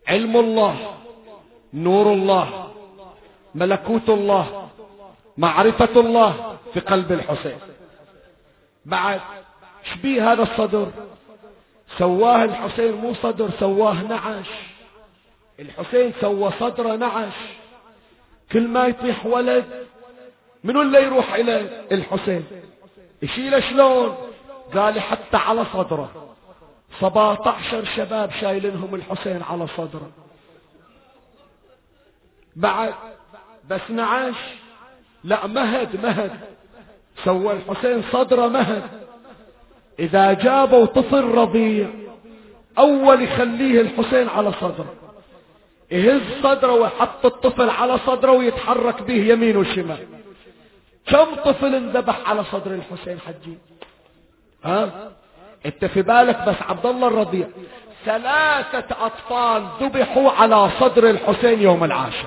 علم الله، نور الله، ملكوت الله، معرفة الله في قلب الحسين. بعد شبيه هذا الصدر؟ سواه الحسين مو صدر، سواه نعش. الحسين سوى صدره نعش، كل ما يطيح ولد منو اللي يروح إليه؟ الحسين. يشيله شلون؟ قال حتى على صدره 17 شباب شايلينهم الحسين على صدره. بعد بس نعش؟ لا، مهد. سوى الحسين صدره مهد. إذا جابوا طفل رضيع أول يخليه الحسين على صدره، يهز صدره ويحط الطفل على صدره ويتحرك به يمين وشمال. كم طفل انذبح على صدر الحسين حجي؟ انت في بالك بس عبد الله الرضيع 3 أطفال ذبحوا على صدر الحسين يوم العاشر.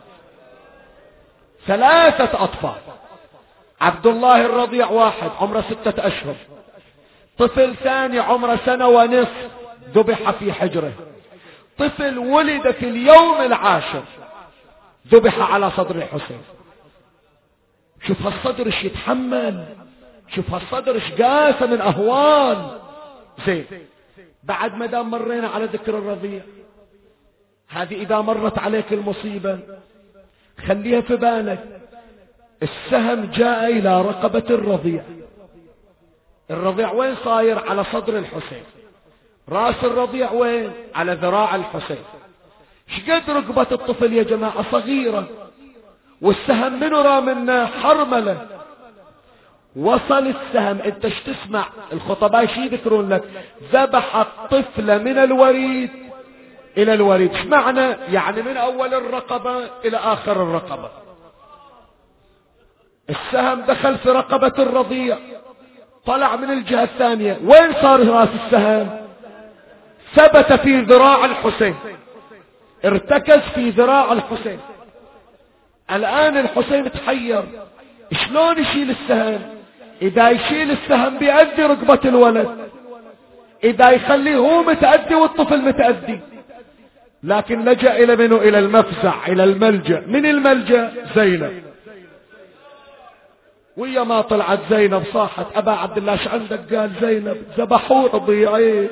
3 أطفال. عبد الله الرضيع واحد عمره 6 أشهر، طفل ثاني عمره 1.5 سنة ذبح في حجره، طفل ولد في اليوم العاشر ذبح على صدر الحسين. شوف هالصدر ايش يتحمل، شوف هالصدر ايش قاسى من اهوال. زين، بعد ما دام مرينا على ذكر الرضيع، هذه اذا مرت عليك المصيبة خليها في بالك. السهم جاء الى رقبة الرضيع. الرضيع وين صاير؟ على صدر الحسين. راس الرضيع وين؟ على ذراع الحسين. شقد رقبة الطفل يا جماعة؟ صغيرة. والسهم منو رامنا؟ حرملة. وصل السهم، انت ايش تسمع الخطباء شي يذكرون لك؟ ذبح الطفل من الوريد الى الوريد. ايش معنى؟ يعني من اول الرقبة الى اخر الرقبة. السهم دخل في رقبة الرضيع، طلع من الجهة الثانية. وين صار راس السهم؟ ثبت في ذراع الحسين، ارتكز في ذراع الحسين. الآن الحسين تحير شلون يشيل السهم. إذا يشيل السهم بيأذي رقبة الولد، إذا يخليه هو متأذي والطفل متأذي. لكن لجأ إلى منه؟ إلى المفزع، إلى الملجأ. من الملجأ؟ زينب. ويا ما طلعت زينب صاحت: أبا عبد الله ايش عندك؟ قال: زينب ذبحوا رضيعي.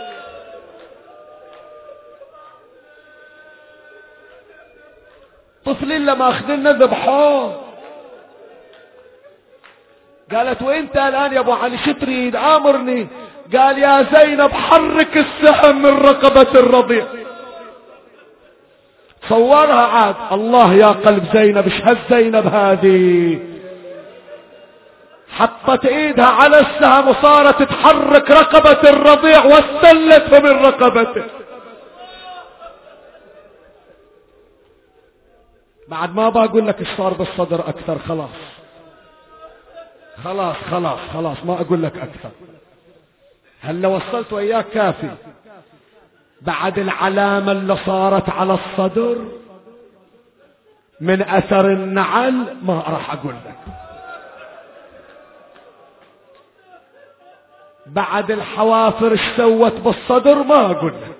طفلين لما اخذنا ذبحوه. قالت: وانت الان يا ابو علي شو تريد؟ امرني. قال: يا زينب حرك السهم من رقبة الرضيع. صورها عاد. الله يا قلب زينب، ايش هالزينب هذه؟ حطت ايدها على السهم وصارت تحرك رقبة الرضيع واستلته من رقبته. بعد ما بقول لك ايش صار بالصدر اكثر. خلاص ما اقول لك اكثر. هل وصلت وياك كافي. بعد العلامة اللي صارت على الصدر من اثر النعل ما راح اقول لك. بعد الحوافر ايش سوت بالصدر ما اقول لك.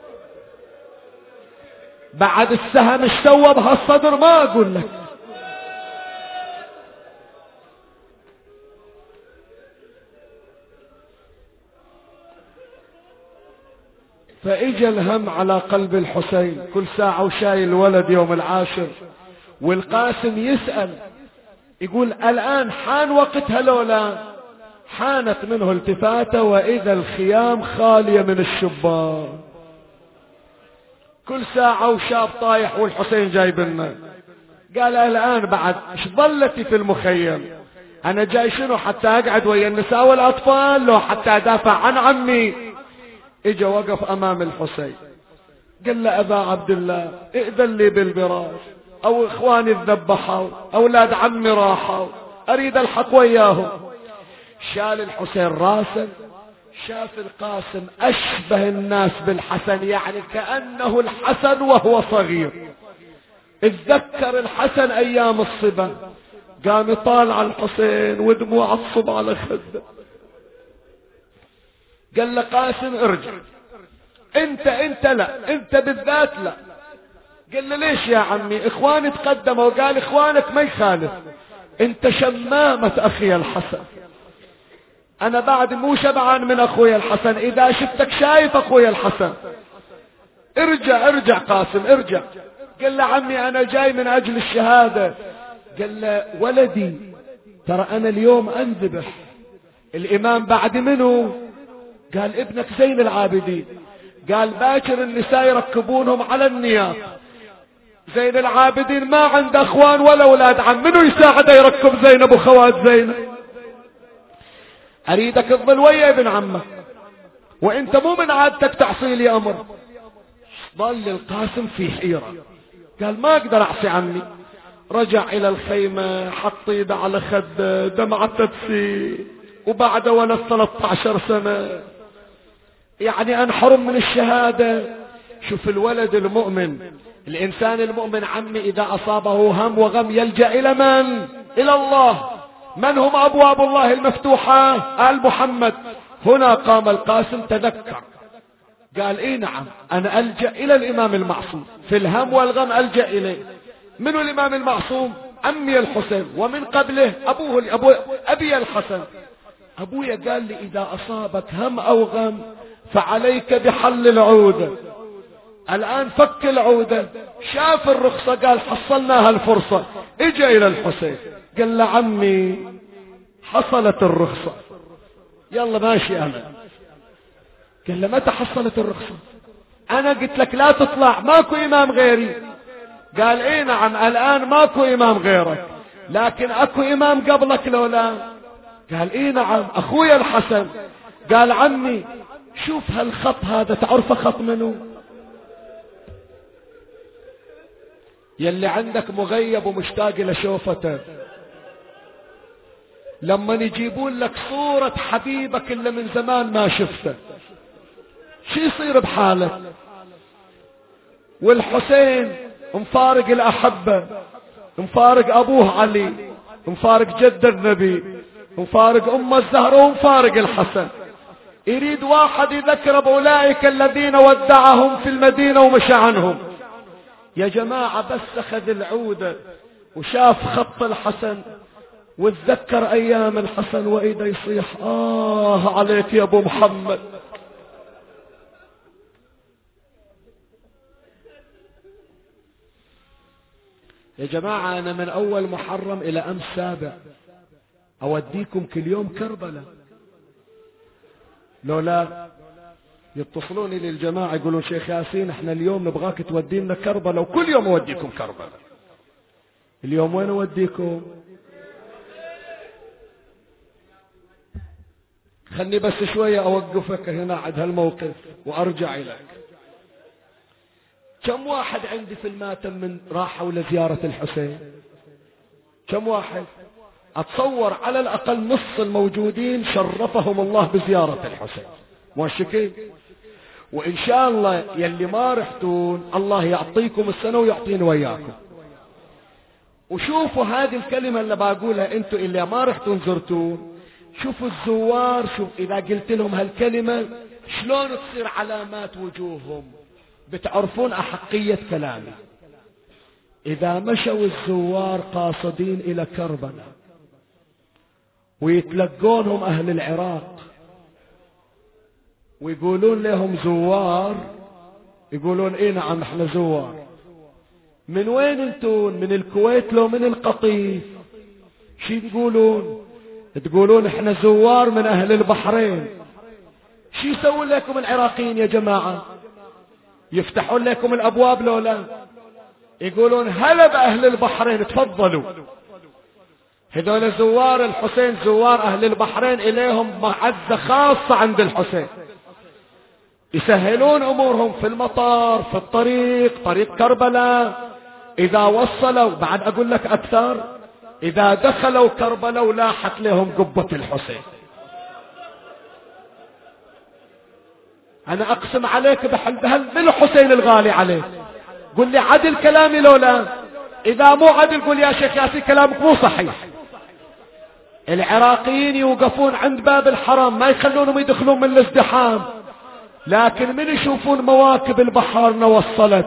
بعد السهم ايش سوى بهالصدر ما اقول لك. فاجى الهم على قلب الحسين كل ساعة وشايل الولد يوم العاشر. والقاسم يسأل يقول: الآن حان وقتها لولا؟ حانت منه التفاتة وإذا الخيام خالية من الشبان. كل ساعة وشاب طايح والحسين جايب لنا. قال: الآن بعد ايش ظلتي في المخيم؟ أنا جاي شنو؟ حتى أقعد ويا النساء والأطفال؟ لو حتى أدافع عن عمي. اجا وقف أمام الحسين قال له: أبا عبد الله ائذن لي بالفراش، أو إخواني الذبحوا، أولاد عمي راحوا، أريد الحق وياهم. شال الحسين راسه، شاف القاسم أشبه الناس بالحسن، يعني كأنه الحسن وهو صغير. اتذكر الحسن أيام الصبا، قام يطالع الحسين ودموع تصب على خده. قال له: قاسم ارجع. انت لا، انت بالذات لا. قال له ليش يا عمي؟ اخواني تقدموا. وقال اخوانك ما يخالف، انت شمامة اخي الحسن. انا بعد مو شبعان من اخوي الحسن، اذا شفتك شايف اخوي الحسن. ارجع قاسم ارجع. قال له عمي انا جاي من اجل الشهادة. قال له ولدي ترى انا اليوم انذبح. الامام بعد منه؟ قال ابنك زين العابدين. قال باكر النساء يركبونهم على النياط، زين العابدين ما عنده اخوان ولا اولاد عم، منو يساعده يركب زينب وخوات زينب؟ اريدك تظل ويا ابن عمك، وانت مو من عادتك تعصي لي امر. ظل القاسم في حيرة، قال ما اقدر اعصي عني. رجع الى الخيمة، حط ايده على خده، دمعة تبكي، وبعد ولد 13 سنة يعني انحرم من الشهادة. شوف الولد المؤمن، الانسان المؤمن عمي اذا اصابه هم وغم يلجأ الى من؟ الى الله. من هم ابواب الله المفتوحة؟ آل محمد. هنا قام القاسم تذكر، قال اي نعم انا الجأ الى الامام المعصوم في الهم والغم، الجأ اليه. منو الامام المعصوم؟ عمي الحسين، ومن قبله ابي الحسن. ابويا قال لي اذا اصابك هم او غم فعليك بحل العودة. الان فك العودة، شاف الرخصة، قال حصلناها الفرصة. اجى الى الحسين قال له عمي حصلت الرخصة، يلا ماشي انا. قال له متى حصلت الرخصة؟ انا قلت لك لا تطلع، ماكو امام غيري. قال اي نعم الان ماكو امام غيرك، لكن اكو امام قبلك لولا؟ قال اي نعم اخويا الحسن. قال عمي شوف هالخط هذا، تعرفه خط منه؟ يلي عندك مغيب ومشتاق لشوفته، لما يجيبون لك صورة حبيبك اللي من زمان ما شفته شو يصير بحالك؟ والحسين مفارق الأحبة، مفارق أبوه علي، مفارق جد النبي، مفارق أم الزهراء، ومفارق الحسن. يريد واحد يذكر بأولئك الذين ودعهم في المدينة ومشى عنهم. يا جماعة بس أخذ العودة وشاف خط الحسن وتذكر أيام الحسن، وإذا يصيح عليك يا أبو محمد. يا جماعة أنا من أول محرم إلى أمس سابع أوديكم كل يوم كربلاء، لولا يتصلوني للجماعة يقولون شيخ ياسين احنا اليوم نبغاك تودينا كربلاء، وكل يوم أوديكم كربلاء. اليوم وين أوديكم؟ خلني بس شوية أوقفك هنا عند هالموقف وأرجع إليك. كم واحد عندي في الماتم من راحوا لزيارة الحسين؟ كم واحد؟ أتصور على الأقل نص الموجودين شرفهم الله بزيارة الحسين، موشكين. وإن شاء الله يلي ما رحتون الله يعطيكم السنة ويعطيني وياكم. وشوفوا هذه الكلمة اللي بقولها انتوا اللي ما رحتون زرتون، شوفوا الزوار، شوف إذا قلت لهم هالكلمة شلون تصير علامات وجوههم، بتعرفون أحقية كلامي. إذا مشوا الزوار قاصدين إلى كربلاء ويتلقونهم أهل العراق ويقولون لهم زوار، يقولون إيه نعم احنا زوار. من وين انتون؟ من الكويت لو من القطيف؟ شي تقولون؟ تقولون احنا زوار من أهل البحرين. شي يسوون لكم العراقيين يا جماعة؟ يفتحون لكم الأبواب لولا؟ يقولون هلا بأهل البحرين تفضلوا. هذول زوار الحسين، زوار أهل البحرين إليهم معزة خاصة عند الحسين، يسهلون أمورهم في المطار، في الطريق، طريق كربلاء. إذا وصلوا، بعد أقول لك أكثر، إذا دخلوا كربلاء ولاحت لهم قبة الحسين، أنا أقسم عليك بهل من الحسين الغالي عليك. قل لي عدل كلامي لولا؟ إذا مو عدل قل يا شيخ ياسين كلامك مو صحيح. العراقيين يوقفون عند باب الحرم، ما يخلونهم يدخلون من الازدحام، لكن من يشوفون مواكب البحارنا وصلت،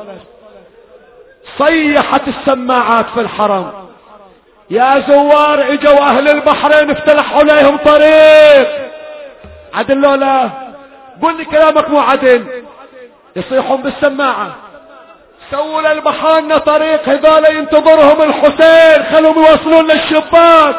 صيحت السماعات في الحرم: يا زوار اجوا اهل البحرين افتلحوا عليهم طريق. عدل لو لا؟ قل لي كلامك مو عدل. يصيحون بالسماعة: سووا للبحرين طريق، هذول ينتظرهم الحسين، خلهم يوصلون للشباك.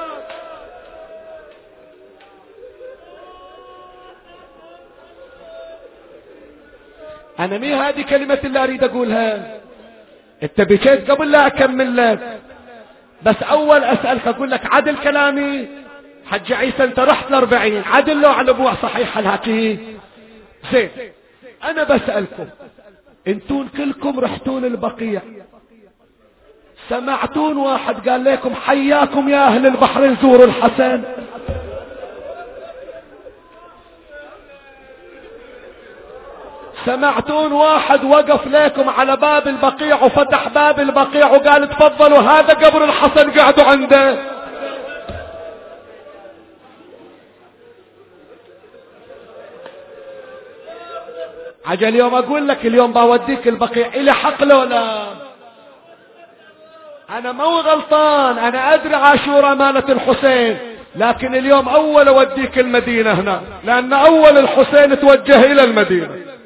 انا مي هذه كلمة اللي اريد اقولها، انت بكيت قبل لا اكمل لك، بس اول اسألك اقول لك عدل كلامي. حج عيسى انت رحت ل40، عدل لو على ابوع صحيح الهاكي؟ زين، انا بسألكم انتون كلكم رحتون البقيع، سمعتون واحد قال لكم حياكم يا اهل البحرين زوروا الحسن؟ سمعتون واحد وقف لكم على باب البقيع وفتح باب البقيع وقال تفضلوا هذا قبر الحسن قعدوا عنده؟ عجل اليوم اقول لك، اليوم بوديك البقيع، الي حق لو لا؟ انا مو غلطان، انا ادري عاشور امانة الحسين، لكن اليوم اول اوديك المدينة هنا، لان اول الحسين توجه الى المدينة.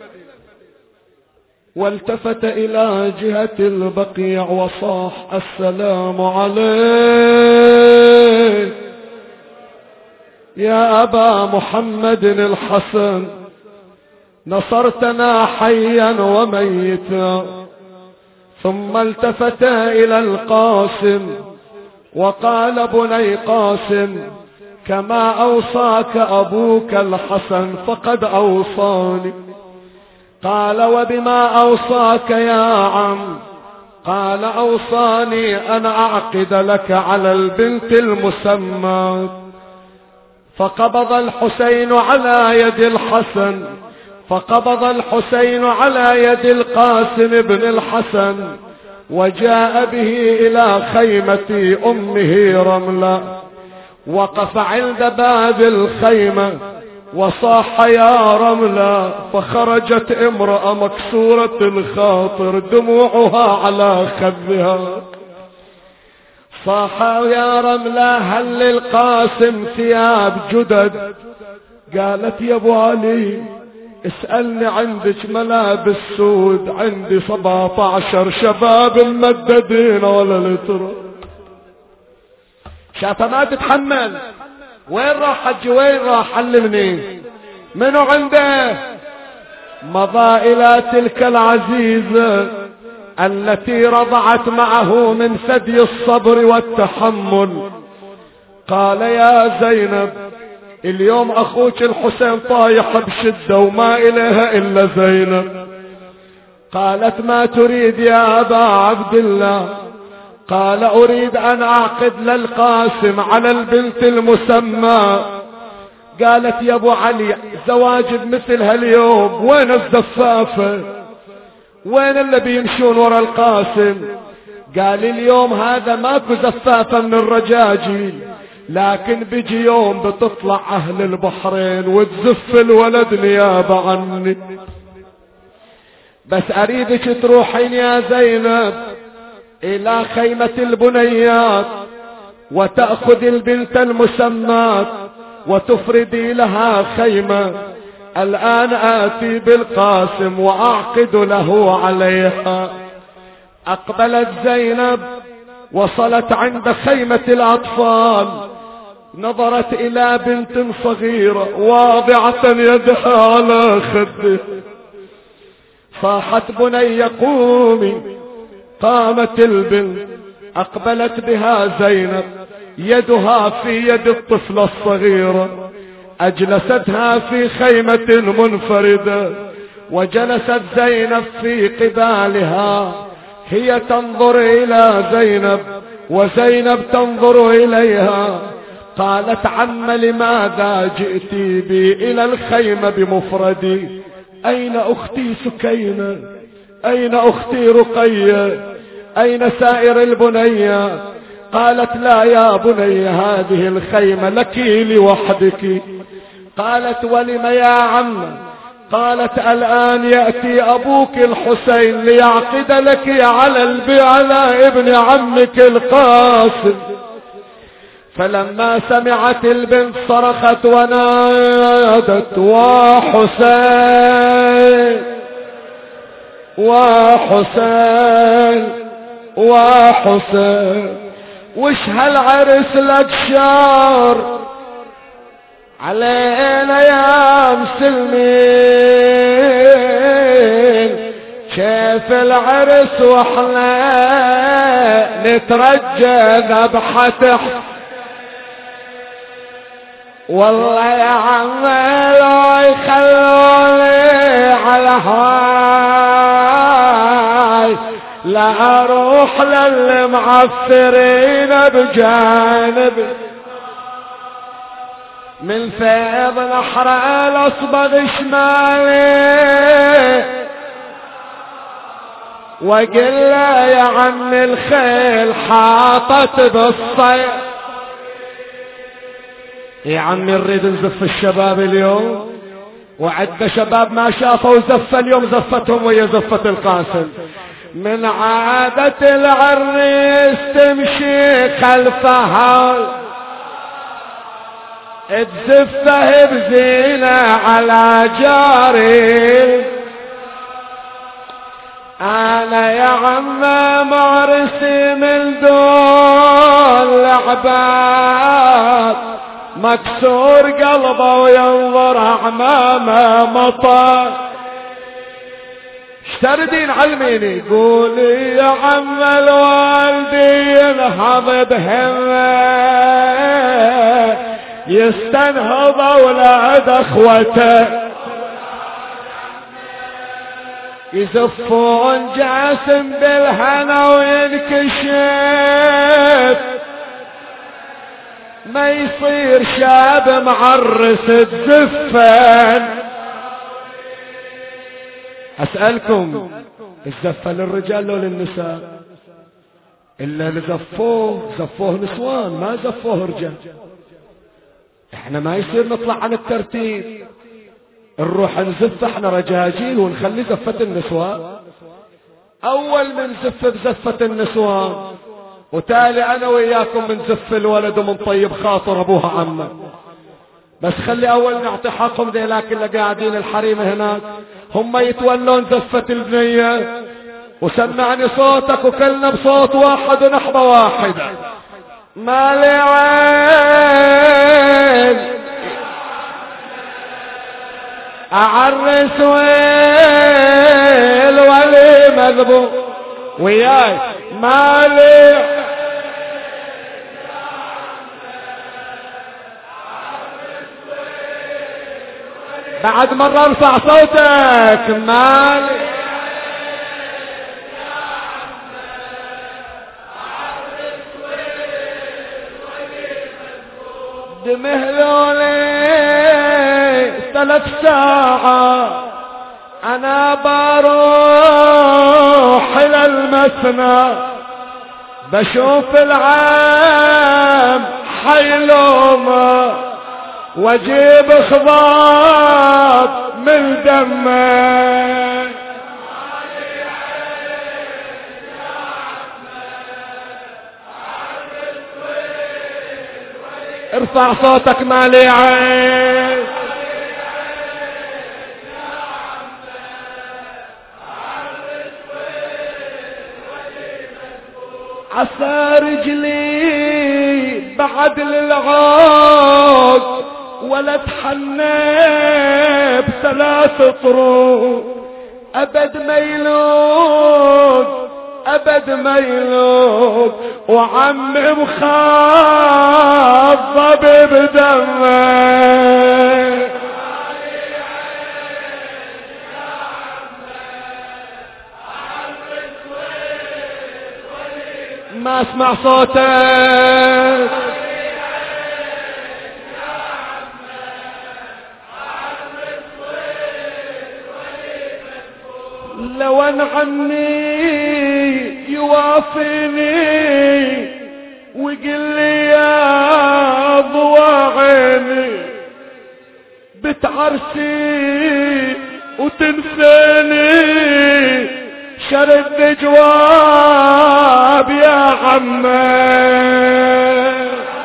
والتفت الى جهة البقيع وصاح: السلام عليك يا ابا محمد الحسن، نصرتنا حيا وميتا. ثم التفت الى القاسم وقال: بني قاسم، كما اوصاك ابوك الحسن فقد اوصاني. قال: وبما اوصاك يا عم؟ قال: اوصاني ان اعقد لك على البنت المسمى. فقبض الحسين على يد الحسن، فقبض الحسين على يد القاسم بن الحسن وجاء به الى خيمة امه رملة. وقف عند باب الخيمة وصاح: يا رملة. فخرجت امرأة مكسورة الخاطر دموعها على خدها، صاح: يا رملة هل للقاسم ثياب جدد؟ قالت: يا ابو علي اسألني، عندك ملابس سود؟ عندي 17 شباب ممددين ولا لتر. شافها ما تتحمل. وين راح حجي؟ وين راح؟ علمني. منو عنده؟ مضى الى تلك العزيزة التي رضعت معه من ثدي الصبر والتحمل. قال: يا زينب، اليوم اخوك الحسين طايح بشدة وما اليها الا زينب. قالت: ما تريد يا ابا عبد الله؟ قال: اريد ان اعقد للقاسم على البنت المسمى. قالت: يا ابو علي زواج بمثل هاليوم وين الزفافة؟ وين اللي بيمشون ورا القاسم؟ قال: اليوم هذا ماكو زفافة من الرجاجيل، لكن بيجي يوم بتطلع اهل البحرين وتزف الولد نيابة عني. بس اريدك تروحين يا زينب الى خيمة البنيات وتأخذ البنت المسمات وتفردي لها خيمة. الان اتي بالقاسم واعقد له عليها. اقبلت زينب وصلت عند خيمة الاطفال، نظرت الى بنت صغيرة واضعة يدها على خده، صاحت: بني قومي. قامت البنت، اقبلت بها زينب يدها في يد الطفلة الصغيرة، اجلستها في خيمة منفردة، وجلست زينب في قبالها، هي تنظر الى زينب وزينب تنظر اليها. قالت: عم لماذا جئت بي الى الخيمة بمفردي؟ اين اختي سكينة؟ اين اختي رقية؟ اين سائر البنيات؟ قالت: لا يا بني، هذه الخيمة لك لوحدك. قالت: ولم يا عم؟ قالت الآن يأتي أبوك الحسين ليعقد لك على ابن عمك القاسم. فلما سمعت البنت صرخت ونادت وحسين وحسين وحسين، وش هالعرس لك شار علينا يا مسلمين، كيف العرس واحنا نترجى ذبحته. والله يا عمي لو يخلوني على هاي لا اروح للمعفرين بجانب، من فيض نحر الاصبغ شمالي وقل له يا عم الخيل حاطت بالصيف. يا عمي نريد نزف الشباب اليوم، وعد شباب ما شافوا زفة اليوم زفتهم ويا زفة القاسم. من عادة العريس تمشي خلفها تزفه بزينة على جاري. انا يا عم معرسي من دون العباد، مكسور قلبه وينظر امامه مطر. اشتردين علميني قولي يا عم الوالدي ينهض بهمه يستنهض اولاد اخوته، يزفون جاسم بالهنا وينكشف، ما يصير شاب معرس تزفن. اسألكم الزفة للرجال لو للنساء؟ الا اللي زفوه نسوان ما زفوه رجال. احنا ما يصير نطلع عن الترتيب، نروح نزف احنا رجاجيل ونخلي زفة النسوان. اول من زف بزفة النسوان، وتالي انا وياكم من زف الولد ومن طيب خاطر ابوها عمه. بس خلي اول نعطي حقهم ذيلاك اللي قاعدين الحريم هناك، هم يتولون زفة البنية. وسمعني صوتك وكلنا بصوت واحد ونحبة واحدة. مالي عين اعرس ويل ولي مذبوح وياي مالي. بعد مرة ارفع صوتك مالي. دمهلولي 3 ساعات انا بروح الى المثنى، بشوف العام حيلومه واجيب خضاب من دمه. ارفع صوتك مالي عين. عسى رجلي بعد للعود ولا تحنى ب3 طروق، ابد ميلود ابد ميلود وعم مخضب بدمه. ما اسمع صوتك. لو ان عني يوافيني ويقول لي يا ضوى عيني بتعرسي وتنسيني شرد جواب يا عمي.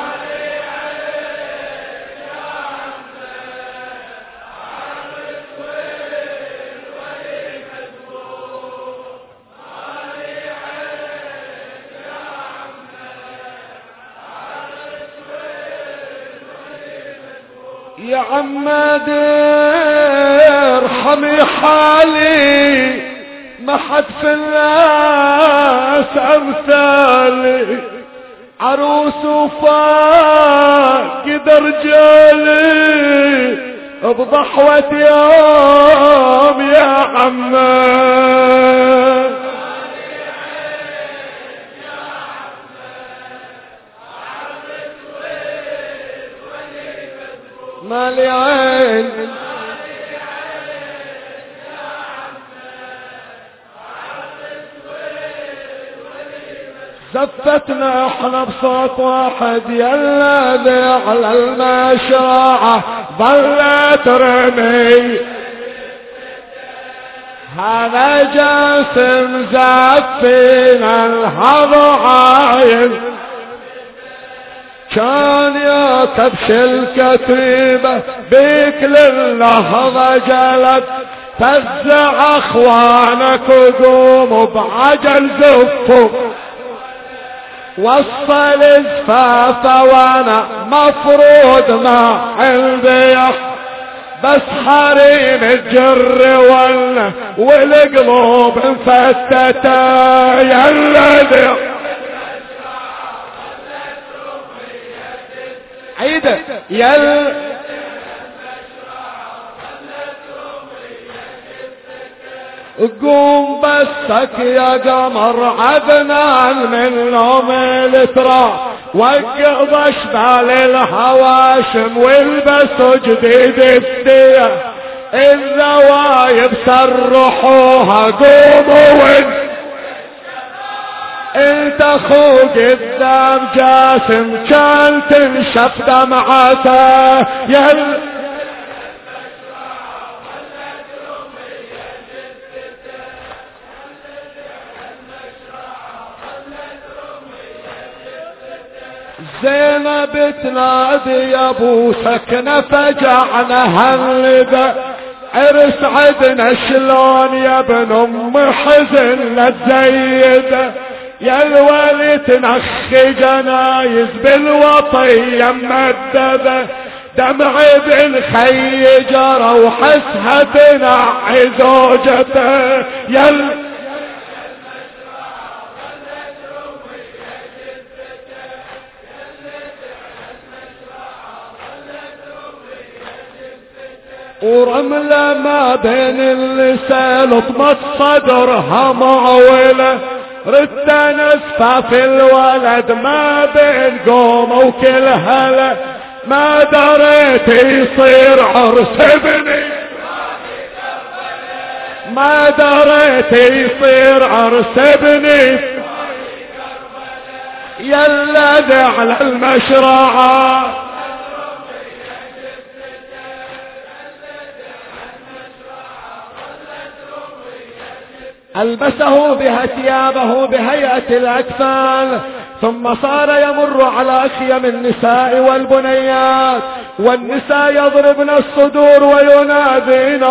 يا عمادي ارحمي حالي، ما حد في الناس امثالي، عروس وفاقد رجالي بضحوة يوم يا عمي. مالي عين زفتنا احنا بصوت واحد، يلا ذي على المشرعة ظلت رمي، هذا جاسم زفينا الهضعاين، كان يا كبش الكتيبة بيك للحظة جلد، فزع اخوانك وقوموا بعجل زفوا، وصل الزفافة وانا مفروض ما عندي بس حريم الجر والقلوب مفتتة. يلا ذي عيدة يل قوم بسك يا قمر عدنان من نوم الترا، وقض اشبال الهواشم والبسوا جديد الدية، الذوايب سرحوها قوموا انت اخو قدام جاسم كان تنشف دمعته. زينب تنادي يا ابو سكنة فجعنا هاللبا، عرس عدنا شلون يا ابن ام حزن لا تزيده، يا الولي تنخي جنايز بالوطية ممددة، دمع بالخي جرى وحسها تنعي زوجته. يا ورملة ما بين اللسان وطمت صدرها معولة، رد نسفة في الولد ما بين قوم وكل هلا، ما دريت يصير عرس ابني، ما دريت يصير عرس ابني، يلا ذي على المشرعة ألبسه بها ثيابه بهيئة الأكفان، ثم صار يمر على أخيم النساء والبنيات، والنساء يضربن الصدور وينادين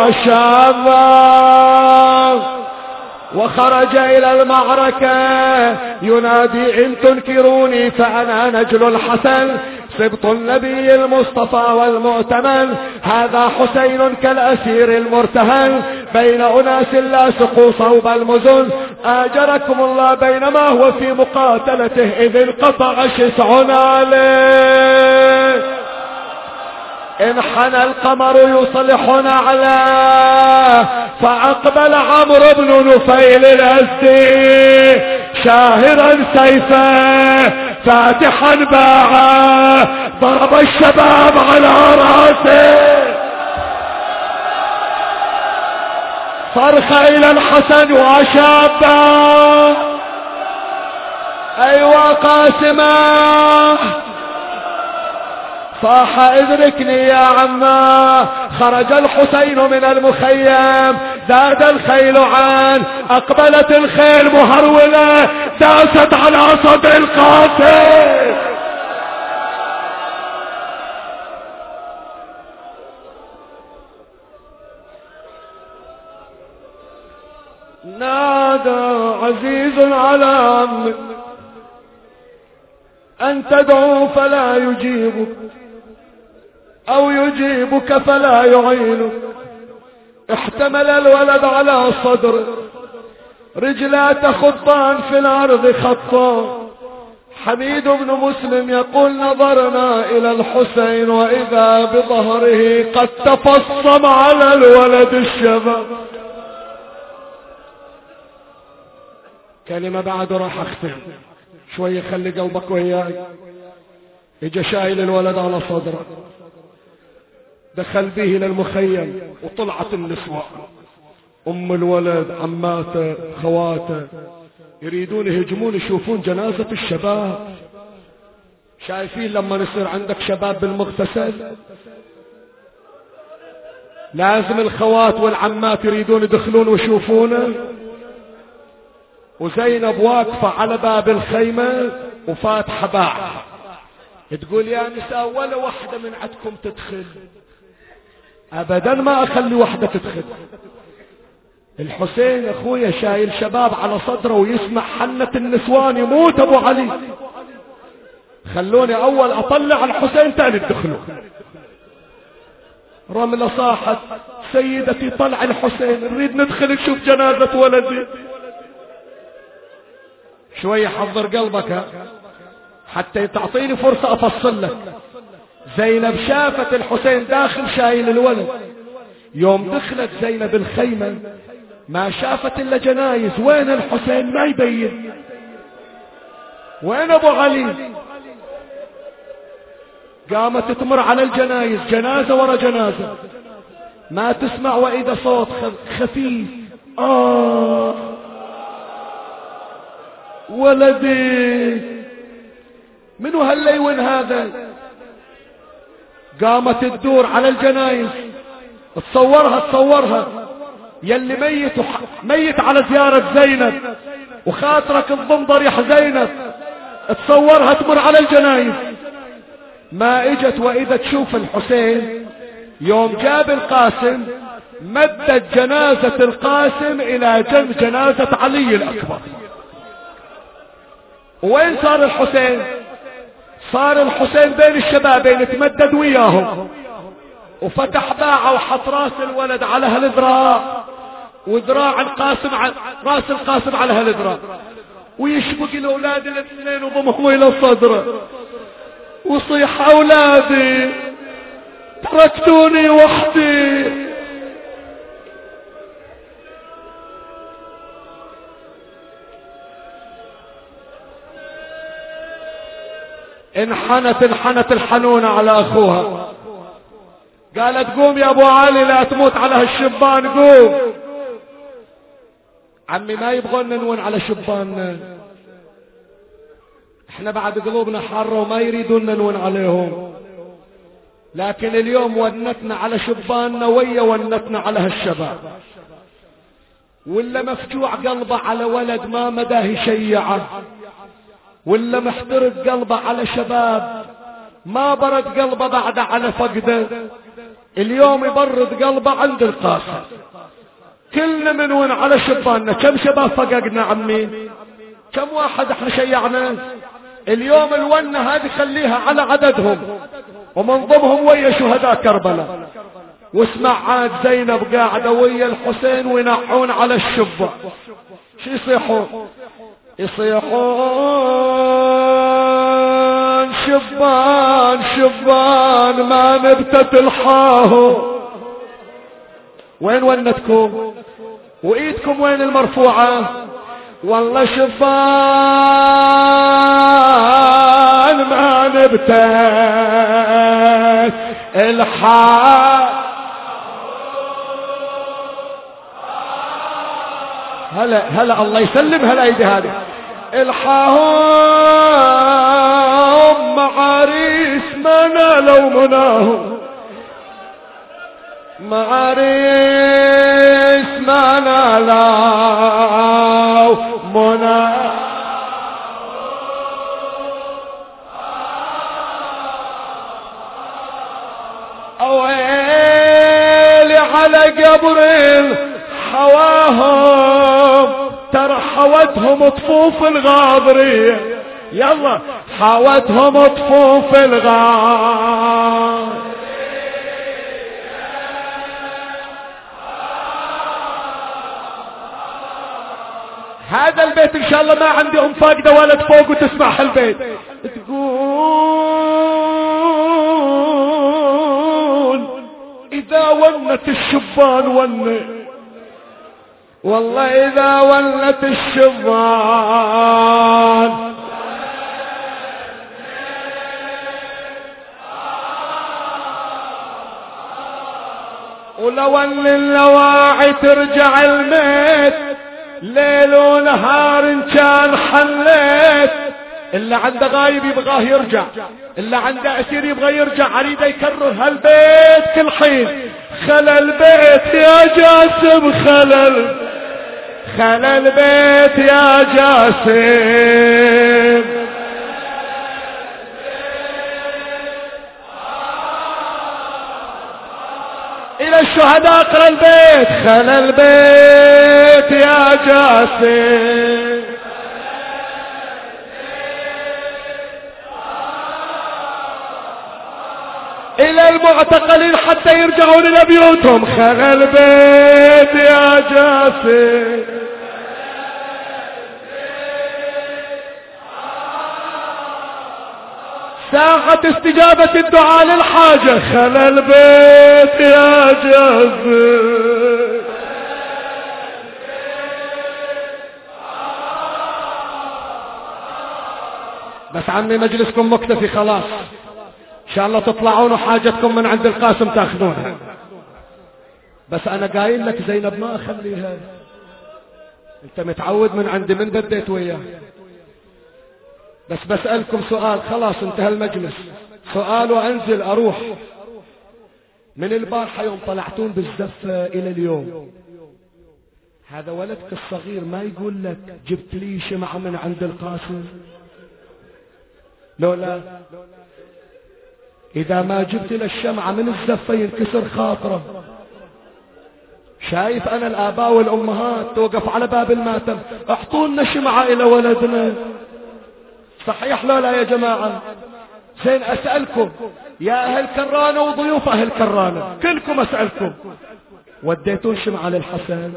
واشاذا، وخرج إلى المعركة ينادي إن تنكروني فأنا نجل الحسن سبط النبي المصطفى والمؤتمن، هذا حسين كالأسير المرتهن بين أناس لاصقوا صوب المزن، آجركم الله بينما هو في مقاتلته إذ انقطع شسع عليه، انحنى القمر يصلح نعلاه، فأقبل عمرو بن نفيل الأزدي شاهرا سيفه فاتحا باعه، ضرب الشباب على راسه، صرخ إلى الحسن وشابه أيوة قاسمه، صاح ادركني يا عما. خرج الحسين من المخيم، زاد الخيل عن، اقبلت الخيل مهرولة، داست على صدر القاتل. نادى عزيز على عمك أن تدعو فلا يجيبك، أو يجيبك فلا يعينك. احتمل الولد على صدره، رجلا تخطان في الأرض خطان. حميد بن مسلم يقول نظرنا إلى الحسين وإذا بظهره قد تفصم على الولد الشباب. كلمة بعد راح اختم شوية، خلي قلبك وياي. اجا شايل الولد على صدره، دخل به للمخيم، وطلعت النسوة، ام الولد، عماته، خواته، يريدون يهجمون يشوفون جنازة الشباب. شايفين لما يصير عندك شباب بالمغتسل لازم الخوات والعمات يريدون يدخلون ويشوفونه. وزينب واقفة على باب الخيمة وفاتحة باعها، تقول يا نساء ولا واحدة من عندكم تدخل، ابدا ما اخلي واحدة تدخل. الحسين اخويا شايل شباب على صدره ويسمع حنة النسوان، يموت ابو علي. خلوني اول اطلع الحسين تاني تدخلوا. رملة صاحت سيدتي طلع الحسين، نريد ندخل نشوف جنازة ولدي. شوية حضر قلبك حتى تعطيني فرصة افصل لك. زينب شافت الحسين داخل شايل الولد. يوم دخلت زينب الخيمة ما شافت الا جنايز. وين الحسين؟ ما يبين. وين ابو علي؟ قامت تمر على الجنايز، جنازة ورا جنازة، ما تسمع واذا صوت خفيف، ولدي. منو هالليون هذا؟ قامت تدور على الجنايز، تصورها يلي ميت على زيارة زينب وخاطرك الضمضر يا زينب، تصورها تمر على الجنايز. ما اجت واذا تشوف الحسين. يوم جاب القاسم مدت جنازة القاسم الى جنب جنازة علي الاكبر. وين صار الحسين؟ صار الحسين بين الشبابين، تمدد وياهم وفتح باعه وحط راس الولد على هالذراع، وذراع القاسم راس القاسم على هالذراع، ويشبك الاولاد الاثنين وضمهم الى صدره وصيح اولادي تركتوني وحدي. انحنت الحنونة على اخوها، قالت قوم يا ابو علي لا تموت على هالشبان، قوم. عمي ما يبغون ننون على شباننا، احنا بعد قلوبنا حارة وما يريدون ننون عليهم، لكن اليوم ونتنا على شباننا ويا ونتنا على هالشباب. ولا مفجوع قلبه على ولد ما مداه يشيعه، ولا محترق قلبه على شباب ما برد قلبه بعد على فقده، اليوم يبرد قلبه عند القاسم. كلنا منون على شباننا. كم شباب فققنا عمي؟ كم واحد احنا شيعنا؟ اليوم الونة هذه خليها على عددهم ومن ضمهم ويا شهداء كربلاء. واسمع عاد زينب قاعدة ويا الحسين وينحون على الشبة. شو يصيحون؟ يصيحون شبان شبان ما نبتت الحاه. وين ونتكم؟ وايدكم وين المرفوعة؟ والله شبان ما نبتت الحاه. هلا الله يسلم هالايدي هذه. الحاهم عريس ما نالوا مناهم معاريس ما نالوا مناهم ويلي على قبر حواهم ترى حوتهم طفوف الغاضرية يلا حوتهم طفوف الغاضرية هذا البيت ان شاء الله ما عندي ام فاقده ولد فوق وتسمع البيت تقول اذا ولت الشبان والله اذا ولت الشبان ولو ان اللواعي ترجع الميت ليل ونهار ان كان حليت اللي عنده غايب يبغاه يرجع اللي عنده اسير يبغى يرجع عريده يكرر هالبيت كل حين خلى البيت يا جاسم خلى البيت يا جاسم الى الشهداء اقرا البيت خلى البيت يا جاسم الى المعتقلين حتى يرجعون الى بيوتهم خلى البيت يا جاسم ساعة استجابة الدعاء للحاجة خلى البيت يا جاسم بس عمي مجلسكم مكتفي خلاص ان شاء الله تطلعون وحاجتكم من عند القاسم تاخذونها بس انا قايل لك زينب ما اخليها انت متعود من عندي من بديت وياه بس بسألكم سؤال خلاص انتهى المجلس سؤال وانزل اروح من البارحة يوم طلعتون بالزفة الى اليوم هذا ولدك الصغير ما يقول لك جبت لي شمعة من عند القاسم لولا اذا ما جبت له الشمعة من الزفة ينكسر خاطره شايف انا الاباء والامهات توقف على باب الماتم اعطونا شمعة الى ولدنا صحيح لولا يا جماعة زين اسألكم يا اهل كرانة وضيوف اهل كرانة كلكم اسألكم وديتون شمعة للحسن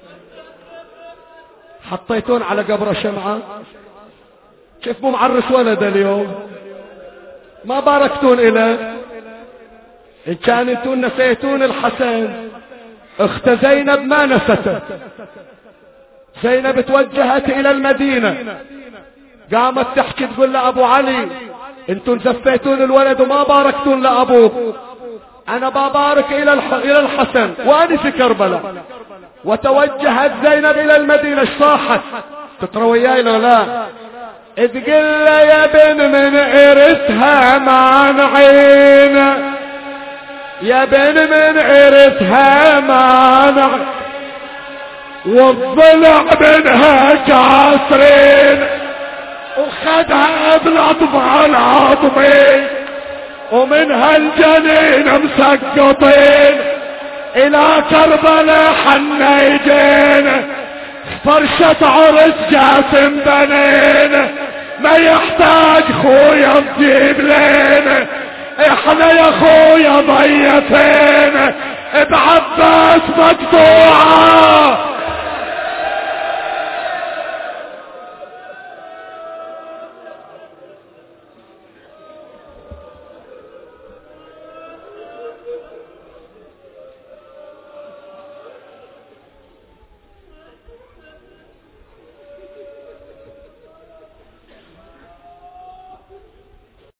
حطيتون على قبره شمعة كيف مو معرس ولد اليوم ما باركتون إله إن كان انتون نسيتون الحسن اخت زينب ما نسته زينب توجهت إلى المدينة قامت تحكي تقول لأبو علي انتون زفيتون الولد وما باركتون لأبوه أنا ببارك إلى الحسن وأنا في كربلاء وتوجهت زينب إلى المدينة صاحت تقرأ وياي لو لا إذ قل يا بن من عرتها مانعين يا بن من عرتها مانع والضلع منها كاسرين وخدها بالاطفال عاطمين ومنها الجنين مسقطين الى كربلاء حنيجين فرشة عرس جاسم بنين ما يحتاج خويا تجيب لين احنا يا خويا ضيفين بعباس مقطوعة